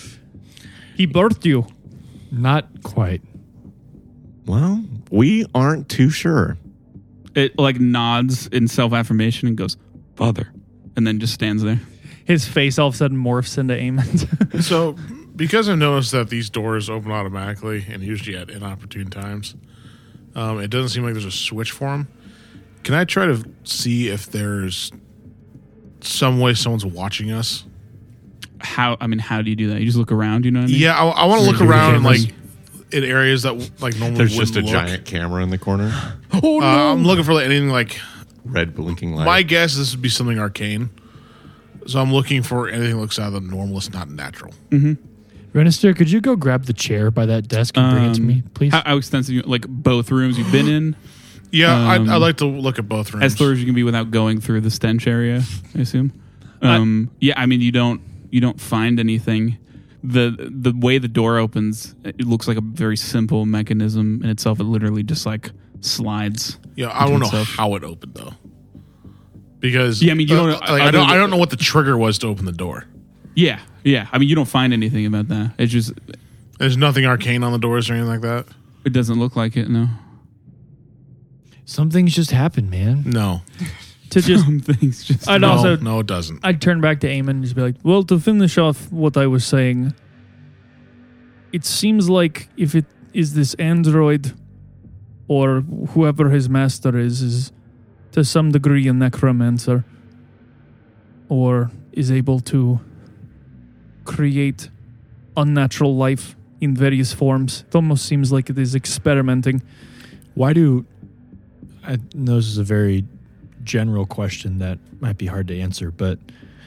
he birthed you. Not quite. Well, we aren't too sure. It like nods in self affirmation and goes, "Father," and then just stands there. His face all of a sudden morphs into Eamon. So, because I've noticed that these doors open automatically and usually at inopportune times, um, it doesn't seem like there's a switch for them. Can I try to see if there's some way someone's watching us? How? I mean, how do you do that? You just look around. You know what I mean? Yeah, I, I want to look Security around and cameras. like in areas that like normally There's just a wouldn't look. giant camera in the corner. oh Uh, I'm looking for like, anything like. Red blinking light. My guess is this would be something arcane. So I'm looking for anything that looks out of the normal. It's not natural. Renister, could you go grab the chair by that desk and bring it to Um, me, please? How, how extensive? You, like both rooms you've been in, Yeah, Um, I'd, I'd like to look at both rooms. as thorough as you can be without going through the stench area. I assume. Um, yeah, I mean, you don't you don't find anything. the the way the door opens, it looks like a very simple mechanism in itself. It literally just like slides. Yeah, I don't know itself. how it opened though. Because Yeah, I mean, you uh, don't- like, I other don't I than- don't know what the trigger was to open the door. Yeah, yeah. I mean, you don't find anything about that. It's just There's nothing arcane on the doors or anything like that. it doesn't look like it. No, Some things just happen, man. No, To just, some things just. I'd no, also, no, it doesn't. I'd turn back to Eamon and just be like, well, to finish off what I was saying, it seems like if it is this android or whoever his master is, is to some degree a necromancer or is able to create unnatural life in various forms. It almost seems like it is experimenting. Why do I know this is a very general question that might be hard to answer, but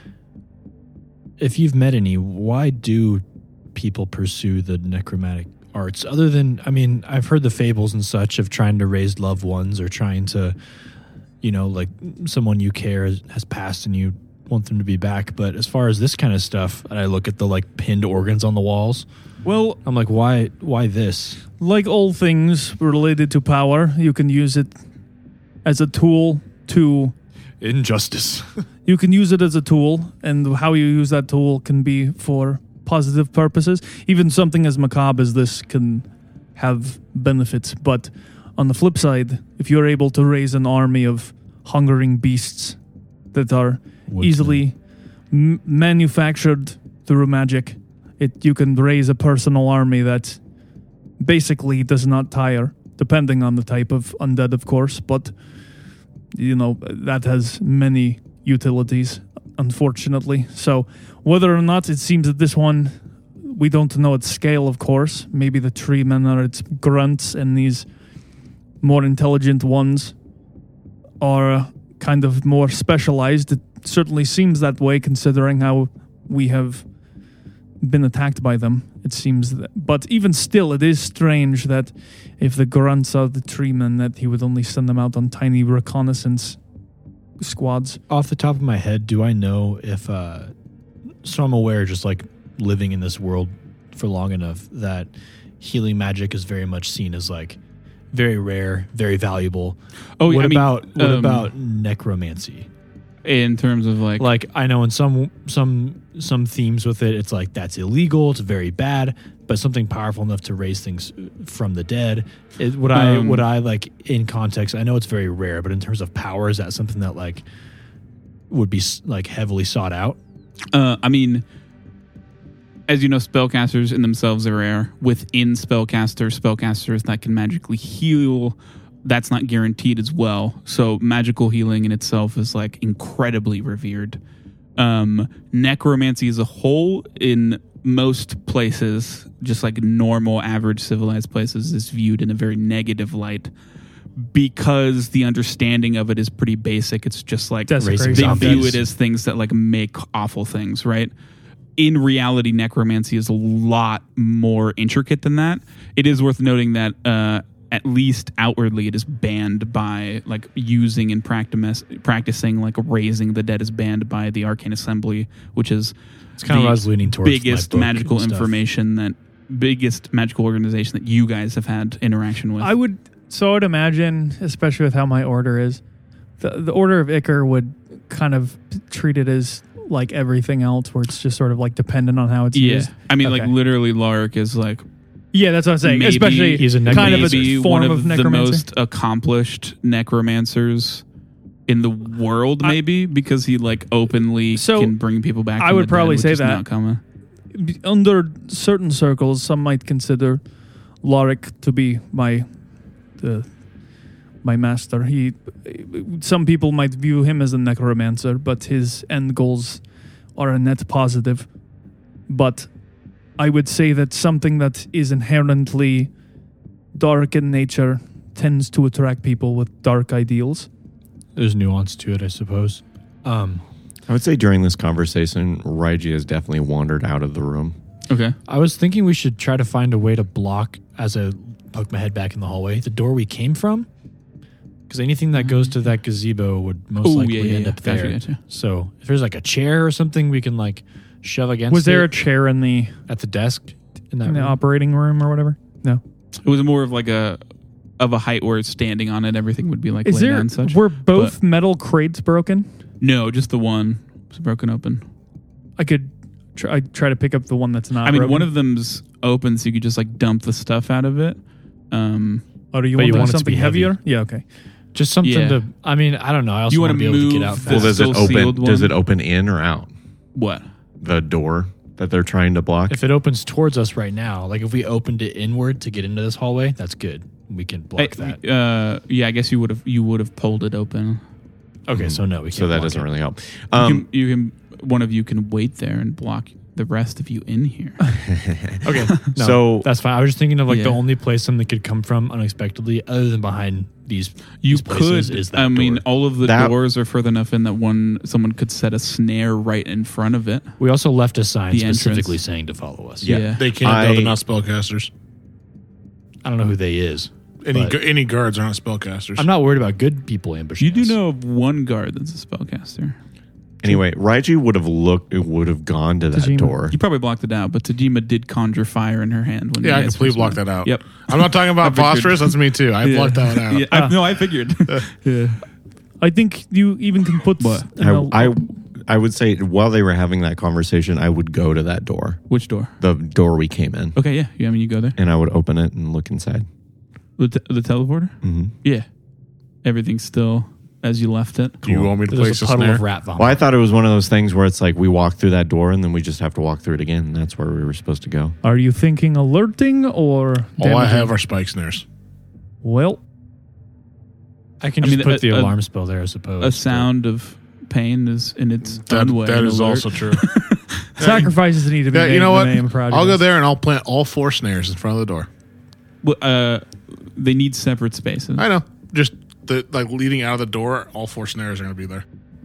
if you've met any, why do people pursue the necromantic arts other than, I mean, I've heard the fables and such of trying to raise loved ones or trying to, you know, like someone you care has, has passed and you want them to be back. But as far as this kind of stuff, and I look at the like pinned organs on the walls, Well, I'm like, why, why this? like all things related to power, you can use it as a tool to Injustice. you can use it as a tool, and how you use that tool can be for positive purposes. Even something as macabre as this can have benefits. But on the flip side, if you're able to raise an army of hungering beasts that are Woodsman. easily m- manufactured through magic, it you can raise a personal army that basically does not tire, depending on the type of undead, of course. But you know, that has many utilities, unfortunately. So whether or not it seems that this one, we don't know its scale, of course. Maybe the tree men are its grunts and these more intelligent ones are kind of more specialized. It certainly seems that way considering how we have been attacked by them. It seems that, but even still, it is strange that if the grunts are the tree men, that he would only send them out on tiny reconnaissance squads. Off the top of my head, do I know if, uh, so I'm aware just like living in this world for long enough that healing magic is very much seen as like very rare, very valuable. Oh, what I mean, about, what um, about necromancy? in terms of like, Like I know in some, some, some themes with it, it's like that's illegal. It's very bad, but something powerful enough to raise things from the dead. It, would I, Um, would I like in context, I know it's very rare, but in terms of power, is that something that like would be s- like heavily sought out? uh, I mean, as you know, spellcasters in themselves are rare. Within spellcasters, spellcasters that can magically heal, that's not guaranteed as well. So magical healing in itself is like incredibly revered. Um, necromancy as a whole in most places, just like normal, average civilized places, is viewed in a very negative light because the understanding of it is pretty basic. It's just like Desecration. they Zombies. view it as things that like make awful things, right? In reality, necromancy is a lot more intricate than that. It is worth noting that uh, at least outwardly it is banned by like using and practice, practicing like raising the dead is banned by the Arcane Assembly, which is It's kind of the what I was leaning towards. biggest my book magical and stuff. information that biggest magical organization that you guys have had interaction with. I would, so I would imagine, especially with how my order is, the, the Order of Icar would kind of treat it as like everything else, where it's just sort of like dependent on how it's yeah, used. I mean, like Okay. literally, Lark is like Yeah, that's what I'm saying. Maybe Especially he's a kind of maybe a one form of, of, the necromancy. most accomplished necromancers in the world, I- maybe because he like openly So, can bring people back. I from would the probably dead, say which is that. not common. Under certain circles, some might consider Lorik to be my the my master. He, some people might view him as a necromancer, but his end goals are a net positive. But I would say that something that is inherently dark in nature tends to attract people with dark ideals. There's nuance to it, I suppose. Um, I would say during this conversation, Raiji has definitely wandered out of the room. Okay. I was thinking we should try to find a way to block, as I poke my head back in the hallway, the door we came from. Because anything that goes to that gazebo would most Ooh, likely yeah, yeah, end yeah. up Gotcha, there. gotcha. So if there's like a chair or something, we can like shove against Was there a it chair in the at the desk in that in the room? operating room or whatever? No. It was more of like a of a height where standing on it, everything would be like Is laid there? down and such. Were both But- metal crates broken? No, just the one was broken open. I could try, I'd try to pick up the one that's not. I mean, broken. one of them's open, so you could just like dump the stuff out of it. Um, Oh, do you But want, you like want it to something be heavy. heavier? Yeah. Okay. Just something Yeah. to. I mean, I don't know. I also You want wanna to be able to get move out the- Well, fast. does it still sealed open? Does one? it open in or out? what? The door that they're trying to block. If it opens towards us right now, like if we opened it inward to get into this hallway, that's good. We can block I- that. Uh, yeah, I guess you would have you would have pulled it open. Okay, so no, we can't. so that block doesn't it. really help. You, Um, can, you can one of you can wait there and block the rest of you in here. Okay, no, So- that's fine. I was just thinking of like the Yeah. only place something could come from unexpectedly, other than behind these. You these places, could. Is that I mean, door. all of the That- doors are further enough in that one someone could set a snare right in front of it. we also left a sign The specifically entrance. saying to follow us. Yeah. Yeah. They can't. I- though, they're not spellcasters. I don't know who they is. Any But- gu- any guards are not spellcasters. I'm not worried about good people ambushing You do us. know of one guard that's a spellcaster. anyway, Raiju would have looked. It would have gone to that Tajima. door. You probably blocked it out, but Tajima did conjure fire in her hand. When Yeah, you I guys completely first blocked met. that out. Yep. I'm not talking about I figured. phosphorus. That's me too. I Yeah. blocked that out. Yeah, I, no, I figured. yeah. I think you even can put. What? in a- I, I I would say while they were having that conversation, I would go to that door, Which door? the door we came in, Okay, yeah. yeah. I mean, you go there. and I would open it and look inside. The, te- the teleporter? Mm-hmm. Yeah. Everything's still as you left it. Do you want me to There's place a a puddle snare? of rat vomit. Well, I thought it was one of those things where it's like we walk through that door and then we just have to walk through it again. And that's where we were supposed to go. Are you thinking alerting or? All I damaging? have are spike snares. Well, I can I just mean, put a- the a- alarm spell there, I suppose. A sound of pain is in its That, own way. that an is alert. also true. sacrifices need to be Yeah, made you know in what? the name of Prodigy. I'll go there and I'll plant all four snares in front of the door. Well, uh, they need separate spaces. I know. Just the like leading out of the door, all four snares are going to be there.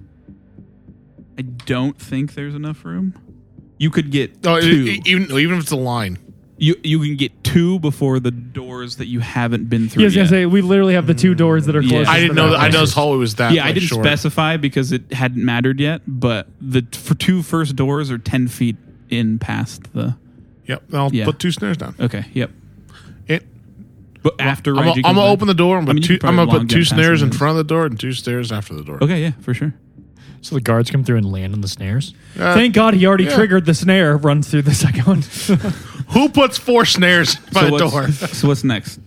I don't think there's enough room. You could get Oh, two. e- even even if it's a line. you you can get two before the doors that you haven't been through Yeah, I was yet. gonna say we literally have the two doors that are Yeah. closest. I to didn't know that. I know houses. this hallway was that. yeah, I like, didn't short. specify because it hadn't mattered yet. But the for two first doors are ten feet in past the. Yep. I'll Yeah. put two snares down. Okay. Yep. It, But after I'm Raiju gonna comes I'm gonna back- open the door. I'm I gonna, mean, you two, could probably I'm gonna log put them two past snares in those. front of the door and two stairs after the door. Okay. Yeah, for sure. So the guards come through and land on the snares. Uh, Thank God he already Yeah. triggered the snare. Runs through the second one. who puts four snares by so the what's, door? So what's next?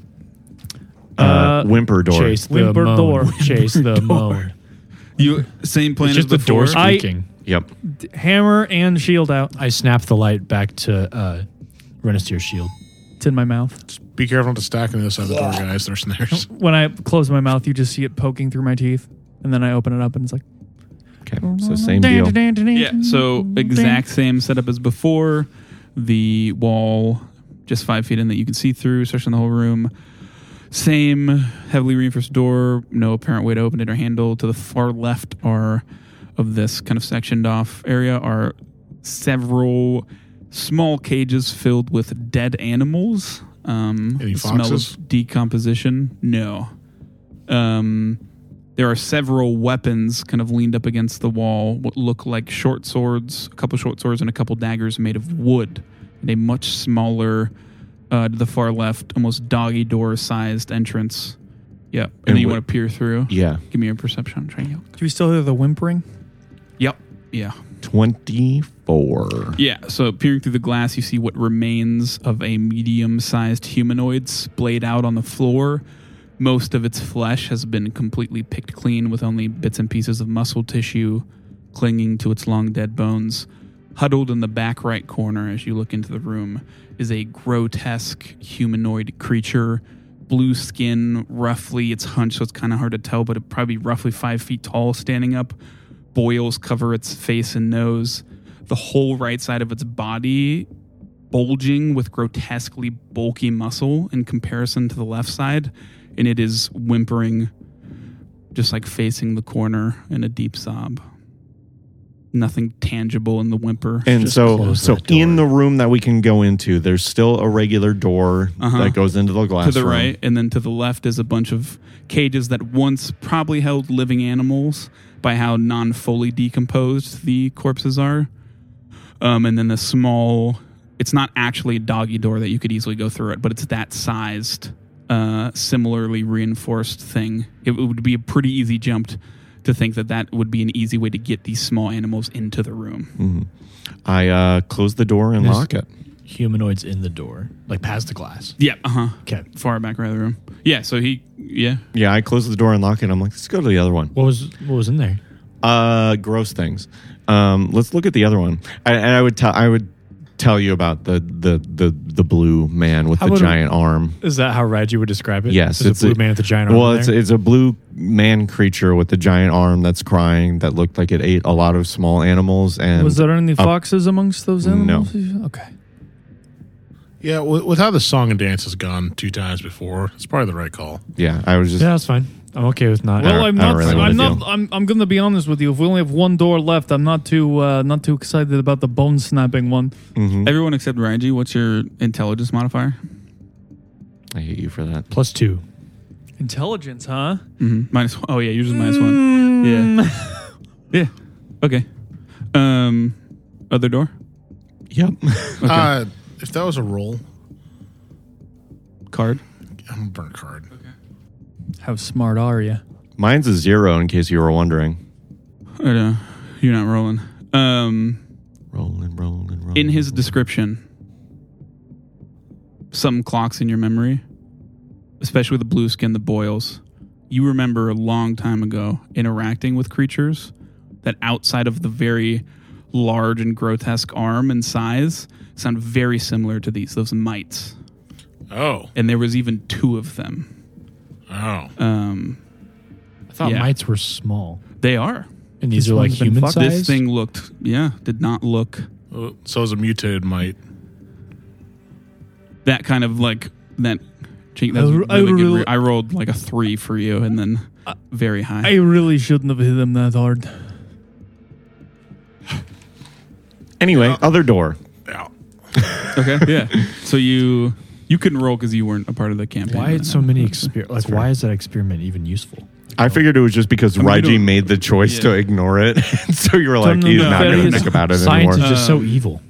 Uh, Uh, whimper door. Chase the Whimper moan. door. Chase the moan. You same plan It's as just the before. door I- squeaking. Yep. Hammer and shield out. I, snap the light back to uh, Renestier's shield. It's in my mouth. Be careful not to stack on the other side of the door, guys. They're snares. When I close my mouth, you just see it poking through my teeth, and then I open it up, and it's like. Okay. So same deal. Yeah, so exact same setup as before. The wall just five feet in that you can see through, searching the whole room. Same heavily reinforced door, no apparent way to open it or handle. To the far left are of this kind of sectioned off area are several small cages filled with dead animals. Um, Any the smell foxes? of decomposition. No. Um, there are several weapons kind of leaned up against the wall, what look like short swords, a couple short swords, and a couple daggers made of wood, and a much smaller, uh, to the far left, almost doggy door sized entrance. Yep. And, And then you wh- want to peer through. Yeah. Give me your perception. Try you. Do we still hear the whimpering? Yep. Yeah. twenty-four. Yeah. So peering through the glass, you see what remains of a medium sized humanoid splayed out on the floor. Most of its flesh has been completely picked clean with only bits and pieces of muscle tissue clinging to its long dead bones. Huddled in the back right corner as you look into the room is a grotesque humanoid creature. Blue skin, roughly, it's hunched, so it's kind of hard to tell, but it probably roughly five feet tall standing up. Boils cover its face and nose. The whole right side of its body bulging with grotesquely bulky muscle in comparison to the left side, and it is whimpering, just like facing the corner in a deep sob. Nothing tangible in the whimper. And Just so, close so that door. in the room that we can go into, there's still a regular door Uh-huh. that goes into the glass To the room. right, and then to the left is a bunch of cages that once probably held living animals by how non-fully decomposed the corpses are. Um, and then the small, it's not actually a doggy door that you could easily go through it, but it's that sized, uh, similarly reinforced thing. It would be a pretty easy jump to think that that would be an easy way to get these small animals into the room. Mm-hmm. I uh, close the door and There's lock it. Humanoids in the door, like past the glass. Yeah, uh-huh. Okay. Far back right of the room. Yeah, so he, yeah. Yeah, I close the door and lock it. I'm like, let's go to the other one. What was what was in there? Uh, gross things. Um, let's look at the other one. I, and I would tell I would tell you about the the the, the blue man with How the would- giant arm. Is that how Reggie would describe it? Yes, There's it's a blue a- man with a giant arm. Well, in it's there? it's a blue man creature with a giant arm that's crying that looked like it ate a lot of small animals. And Was there any uh, foxes amongst those no. animals? Okay. Yeah, with, with how the song and dance has gone two times before, it's probably the right call. yeah, I was just yeah, that's fine. I'm okay with not. Well, don't- I'm I don't not. really wanna I'm not. deal. I'm. I'm going to be honest with you. If we only have one door left, I'm not too. Uh, not too excited about the bone snapping one. Mhm. Everyone except Raiji, what's your intelligence modifier? I hate you for that. Plus two. Intelligence, huh? Mm-hmm. Minus one. Oh, yeah, yours is minus one. Yeah. Yeah. Okay. Um, other door? Yep. Okay. Uh, if that was a roll, Card? I'm a burnt card. How smart are you? Mine's a zero in case you were wondering. I know. You're not rolling. Um, Rolling, rolling, rolling. in his description, some clocks in your memory, especially the blue skin, the boils. You remember a long time ago interacting with creatures that outside of the very large and grotesque arm and size sound very similar to these, those mites. Oh. And there was even two of them. Oh. Um, I thought Yeah. mites were small, They are. and these This are like one's been human fucked. size. this thing looked, yeah, did not look Uh, So is a mutated mite. that kind of like that. That I was r- I really good. really- re- I rolled like a three for you, and then very high. I really shouldn't have hit him that hard. Anyway, other door. Yeah. Okay, yeah. So you you couldn't roll because you weren't a part of the campaign. Why so many exper- Like, fair. why is that experiment even useful? I figured it was just because I mean, you Raiji don't- made the choice yeah. to ignore it. so you were like, no, he's no, not going to various- think about it Science anymore. is just so Um, evil.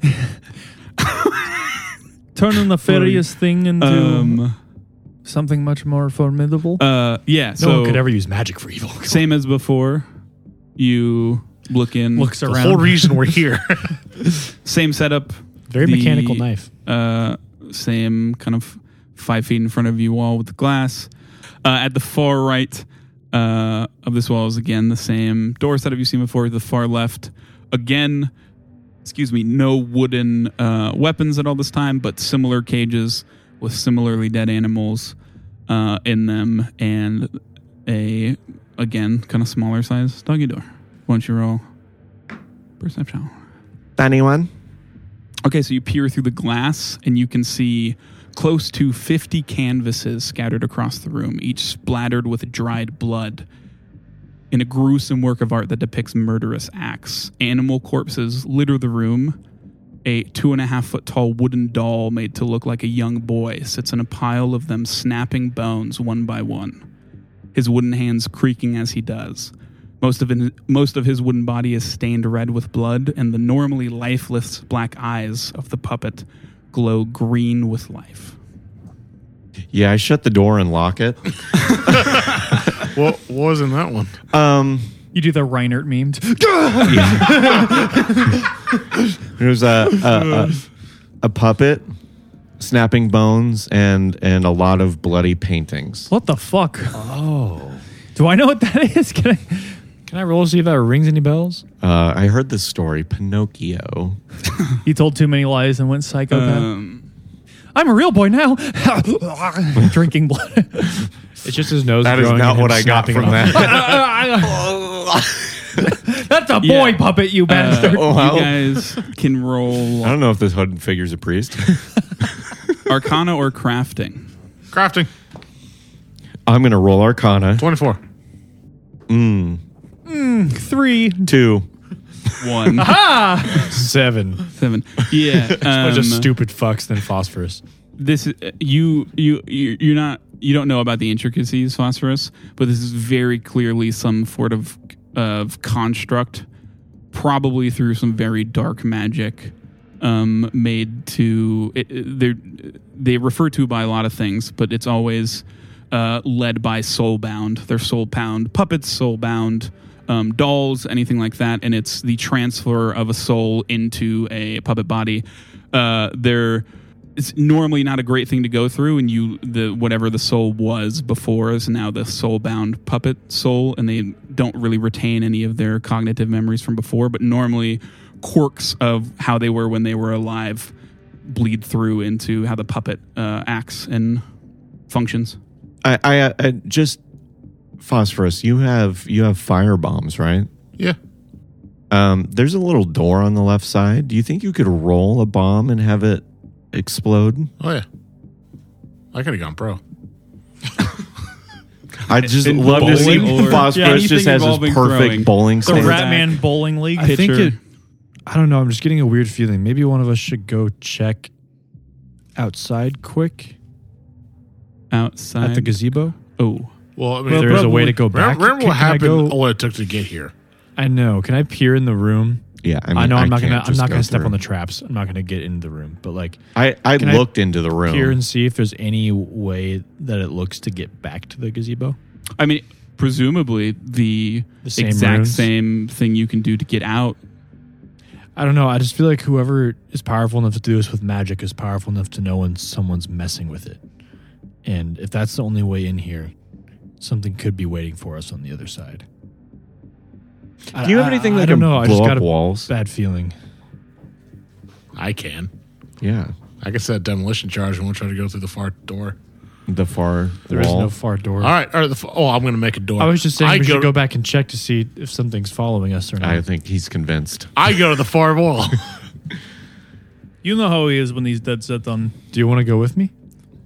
Turn a nefarious thing into Um. something much more formidable. Uh. Yeah. No So one could ever use magic for evil. same as before. You look in. Looks The around. whole reason we're here. Same setup. Very The, mechanical knife. Uh. Same kind of five feet in front of you wall with the glass. Uh, at the far right uh, of this wall is again the same door setup you've seen before. The far left, again, excuse me, no wooden uh, weapons at all this time, but similar cages with similarly dead animals uh, in them, and a again kind of smaller size doggy door. Why don't you roll perception? Anyone? Okay, so you peer through the glass and you can see close to fifty canvases scattered across the room, each splattered with dried blood in a gruesome work of art that depicts murderous acts. Animal corpses litter the room. A two and a half foot tall wooden doll made to look like a young boy sits in a pile of them, snapping bones one by one, his wooden hands creaking as he does. Most of, it, most of his wooden body is stained red with blood, and the normally lifeless black eyes of the puppet glow green with life. Yeah, I shut the door and lock it. what, what was in that one? Um, You do the Reinert meme. there's a, a, a, a puppet, snapping bones, and, and a lot of bloody paintings. What the fuck? Oh. Do I know what that is? Can I? Can I roll to see if that rings any bells? Uh, I heard this story, Pinocchio. He told too many lies and went psychopath. Um, I'm a real boy now. Drinking blood. It's just his nose. That is growing not and him what I got snapping from it off. that. That's a boy Yeah. puppet, you bastard. uh, Oh, wow. you guys can roll I don't know if this hood figure's a priest. Arcana or Crafting. Crafting. I'm going to roll Arcana. twenty-four. Mm, Three. two. One. Seven. Seven. Yeah. Bunch of um, stupid fucks than phosphorus. This is you you you- you're not you don't know about the intricacies, Phosphorus, but this is very clearly some sort of of construct probably through some very dark magic, um, made to it, they they refer to by a lot of things, but it's always uh, led by soulbound. They're soulbound puppets, soulbound um, dolls, anything like that, and it's the transfer of a soul into a puppet body. Uh, they're It's normally not a great thing to go through, and you the whatever the soul was before is now the soul-bound puppet soul, and they don't really retain any of their cognitive memories from before. But normally, quirks of how they were when they were alive bleed through into how the puppet uh, acts and functions. I, I, I just Phosphorus. You have you have fire bombs, right? Yeah. Um, there's a little door on the left side. Do you think you could roll a bomb and have it explode? Oh, yeah. I could have gone pro. I just In love to see bowling or- Phosphorus Yeah, just anything has his involving perfect throwing. bowling The stance. Ratman Bowling League. I think Pitcher. it. I don't know. I'm just getting a weird feeling. Maybe one of us should go check outside quick Outside at the gazebo. Oh, Well, I mean, If there's a way to go remember, back. remember Can- what can I happened, go- what it took to get here. I know. Can I peer in the room? Yeah, I, I, mean, know I'm not can't gonna. I'm just not go gonna step through. on the traps. I'm not gonna get into the room. But like, I, I Can I looked into the room. peer and see if there's any way that it looks to get back to the gazebo. I mean, presumably the, The same exact runes? same thing you can do to get out. I don't know. I just feel like whoever is powerful enough to do this with magic is powerful enough to know when someone's messing with it. And if that's the only way in here, something could be waiting for us on the other side. Do you have anything I, that I don't can know. I blow just up got a walls? bad feeling. I can. Yeah, I can set demolition charge and we'll try to go through the far door. the far There is wall. no far door. All right. All right the, f- oh, I'm going to make a door. I was just saying I we go, should go back and check to see if something's following us or not. I think he's convinced. I go to the far wall. You know how he is when he's dead set on. Do you want to go with me?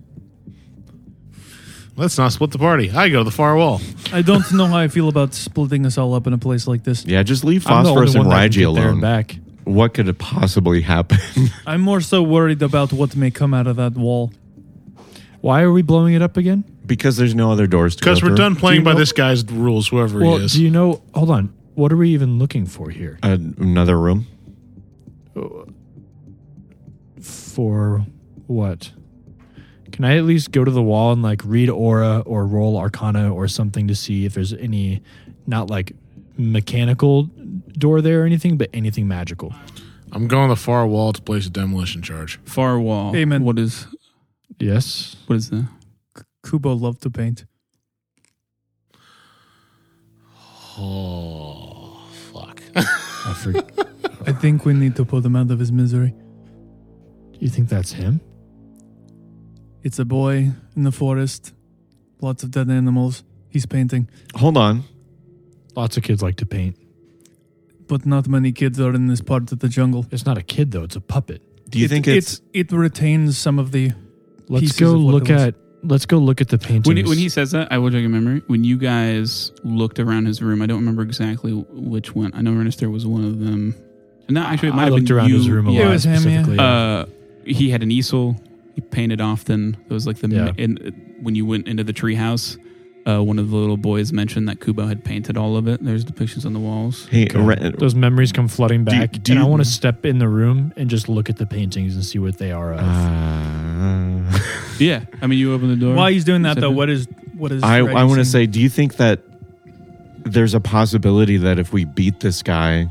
Let's not split the party. I go to the far wall. I don't know how I feel about splitting us all up in a place like this. Yeah, just leave I'm the Phosphorus only and one that can Raiji get there and alone. back. What could it possibly happen? I'm more so worried about what may come out of that wall. Why are we blowing it up again? because there's no other doors to go Because we're through. done Do playing you by know- this guy's rules, whoever Well, he is. do you know? Hold on. What are we even looking for here? Uh, another room. For what? Can I at least go to the wall and like read aura or roll arcana or something to see if there's any, not like mechanical door there or anything, but anything magical? I'm going to the far wall to place a demolition charge. Far wall. Amen. What is Yes. what is that? Kubo loved to paint. Oh, fuck. I forget. I think we need to put him out of his misery. You think that's him? It's a boy in the forest, lots of dead animals. He's painting, Hold on. Lots of kids like to paint. but not many kids are in this part of the jungle. It's not a kid though; it's a puppet. Do you It- think it's, it retains some of the Let's pieces go of what look it was. at. Let's go look at the paintings. When he, when he says that, I will jog your memory. When you guys looked around his room, I don't remember exactly which one. I know Ernesto was one of them. No, actually, it might I have looked been around you. his room a Yeah, lot. it was him, yeah. specifically. Uh, he had an easel. He painted often. It was like the Yeah. in, when you went into the treehouse. Uh, one of the little boys mentioned that Kubo had painted all of it. There's depictions on the walls. hey, Okay. Ra- Those memories come flooding Do you- back, do and I you- want to step in the room and just look at the paintings and see what they are of. uh, Yeah, I mean, you open the door. While he's doing that, Said though, that. what is what is? I, Reggie I want to saying? say, do you think that there's a possibility that if we beat this guy,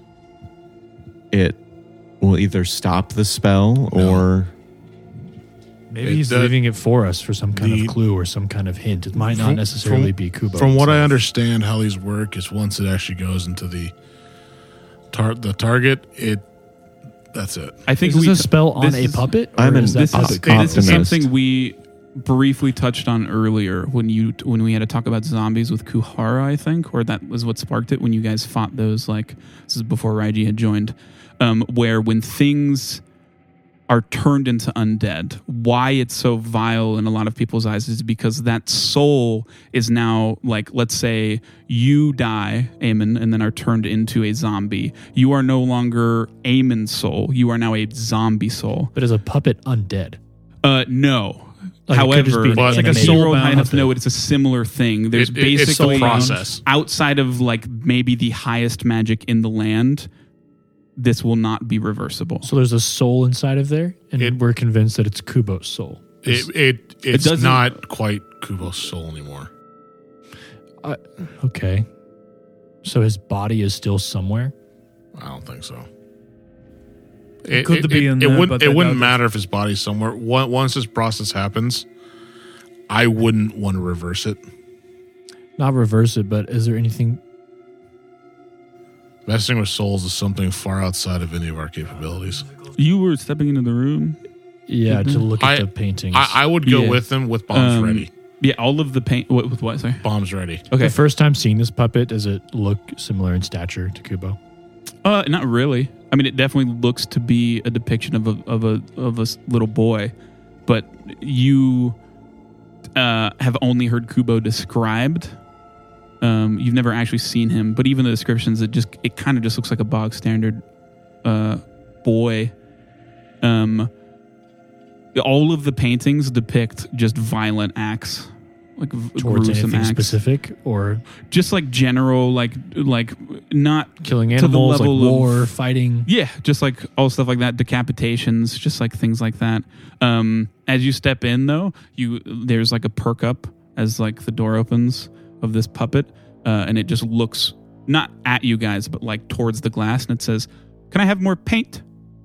it will either stop the spell No. or Maybe It he's does- leaving it for us for some kind the- of clue or some kind of hint. It might not From- necessarily from- be Kubo. From what I himself. understand, how these work is once it actually goes into the tar- the target, it that's it. I think Is this we a spell on this a is- puppet? I'm or an- is that this puppet is, Optimist. this is Optimist. something we briefly touched on earlier when you when we had to talk about zombies with Kuhara, I think, or that was what sparked it when you guys fought those. Like this is before Raiji had joined, um, where when things are turned into undead, why it's so vile in a lot of people's eyes is because that soul is now, like, let's say you die, Eamon, and then are turned into a zombie. You are no longer Eamon's soul. You are now a zombie soul. But is a puppet undead? Uh, no. Like, it could just However, be an But- like a animated soul roll high enough to puppet. know it's a similar thing. There's It- it- it's the basically process. outside of like maybe the highest magic in the land. This will not be reversible. So there's a soul inside of there, and It- we're convinced that it's Kubo's soul. It, it it's doesn't- not quite Kubo's soul anymore. Okay. So his body is still somewhere? I don't think so. It could be in it there, wouldn't but I it wouldn't doubt it. matter if his body's somewhere. Once once this process happens, I wouldn't want to reverse it. Not reverse it, but is there anything... Messing with souls is something far outside of any of our capabilities. You were stepping into the room. Yeah, to look at I- the paintings. I, I would go Yeah. with them with bombs Um, ready. Yeah, all of the paint. What, with what? Sorry. Bombs ready. Okay. The first time seeing this puppet, does it look similar in stature to Kubo? Uh, not really. I mean, it definitely looks to be a depiction of a of a of a s- little boy, but you uh, have only heard Kubo described. Um, you've never actually seen him, but even the descriptions, it just it kind of just looks like a bog standard uh, boy. Um, all of the paintings depict just violent acts, like v- Towards gruesome anything acts, specific, or just like general, like like not killing to the animals, like level of- war, fighting? Yeah, just like all stuff like that, decapitations, just like things like that. Um, as you step in, though, you there's like a perk up as like the door opens of this puppet, uh, and it just looks not at you guys, but like towards the glass, and it says, "Can I have more paint?"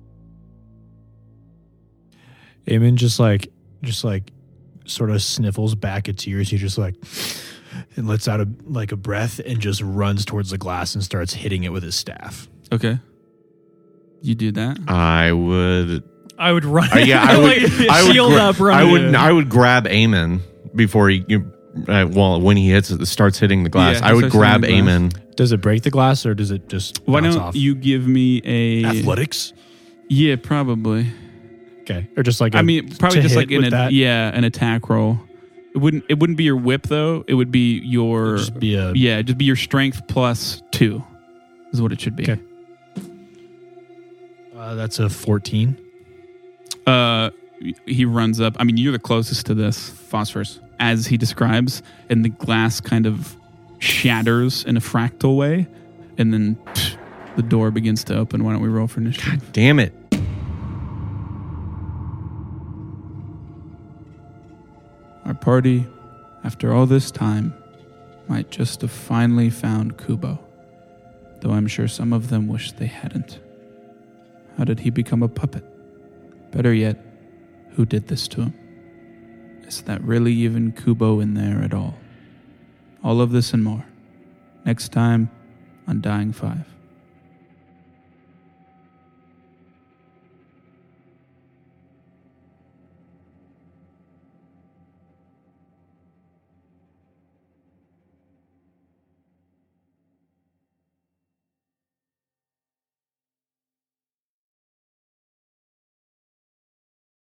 Eamon just like, just like, sort of sniffles back a tears. He just like, and lets out a like a breath and just runs towards the glass and starts hitting it with his staff. Okay, you do that. I would. I would run. Uh, yeah, I would. like, I would shield gra- up, run. I would. I would grab Eamon before he. You, uh, well, when he hits it, starts hitting the glass, Yeah, I he would starts grab hitting the glass. Eamon. Does it break the glass or does it just Why bounce don't off? you give me a Athletics? Yeah, probably. Okay, or just like a, I mean, probably to just hit like in with a that? yeah, an attack roll. It wouldn't. It wouldn't be your whip though. It would be your just be a yeah. Just be your strength plus two, is what it should be. Okay. uh, that's a fourteen. Uh, he runs up. I mean, you're the closest to this phosphorus, as he describes, and the glass kind of shatters in a fractal way, and then psh, the door begins to open. Why don't we roll for initiative? Damn it! Our party, after all this time, might just have finally found Kubo, though I'm sure some of them wish they hadn't. How did he become a puppet? Better yet, who did this to him? Is that really even Kubo in there at all? All of this and more, next time on Dying Five.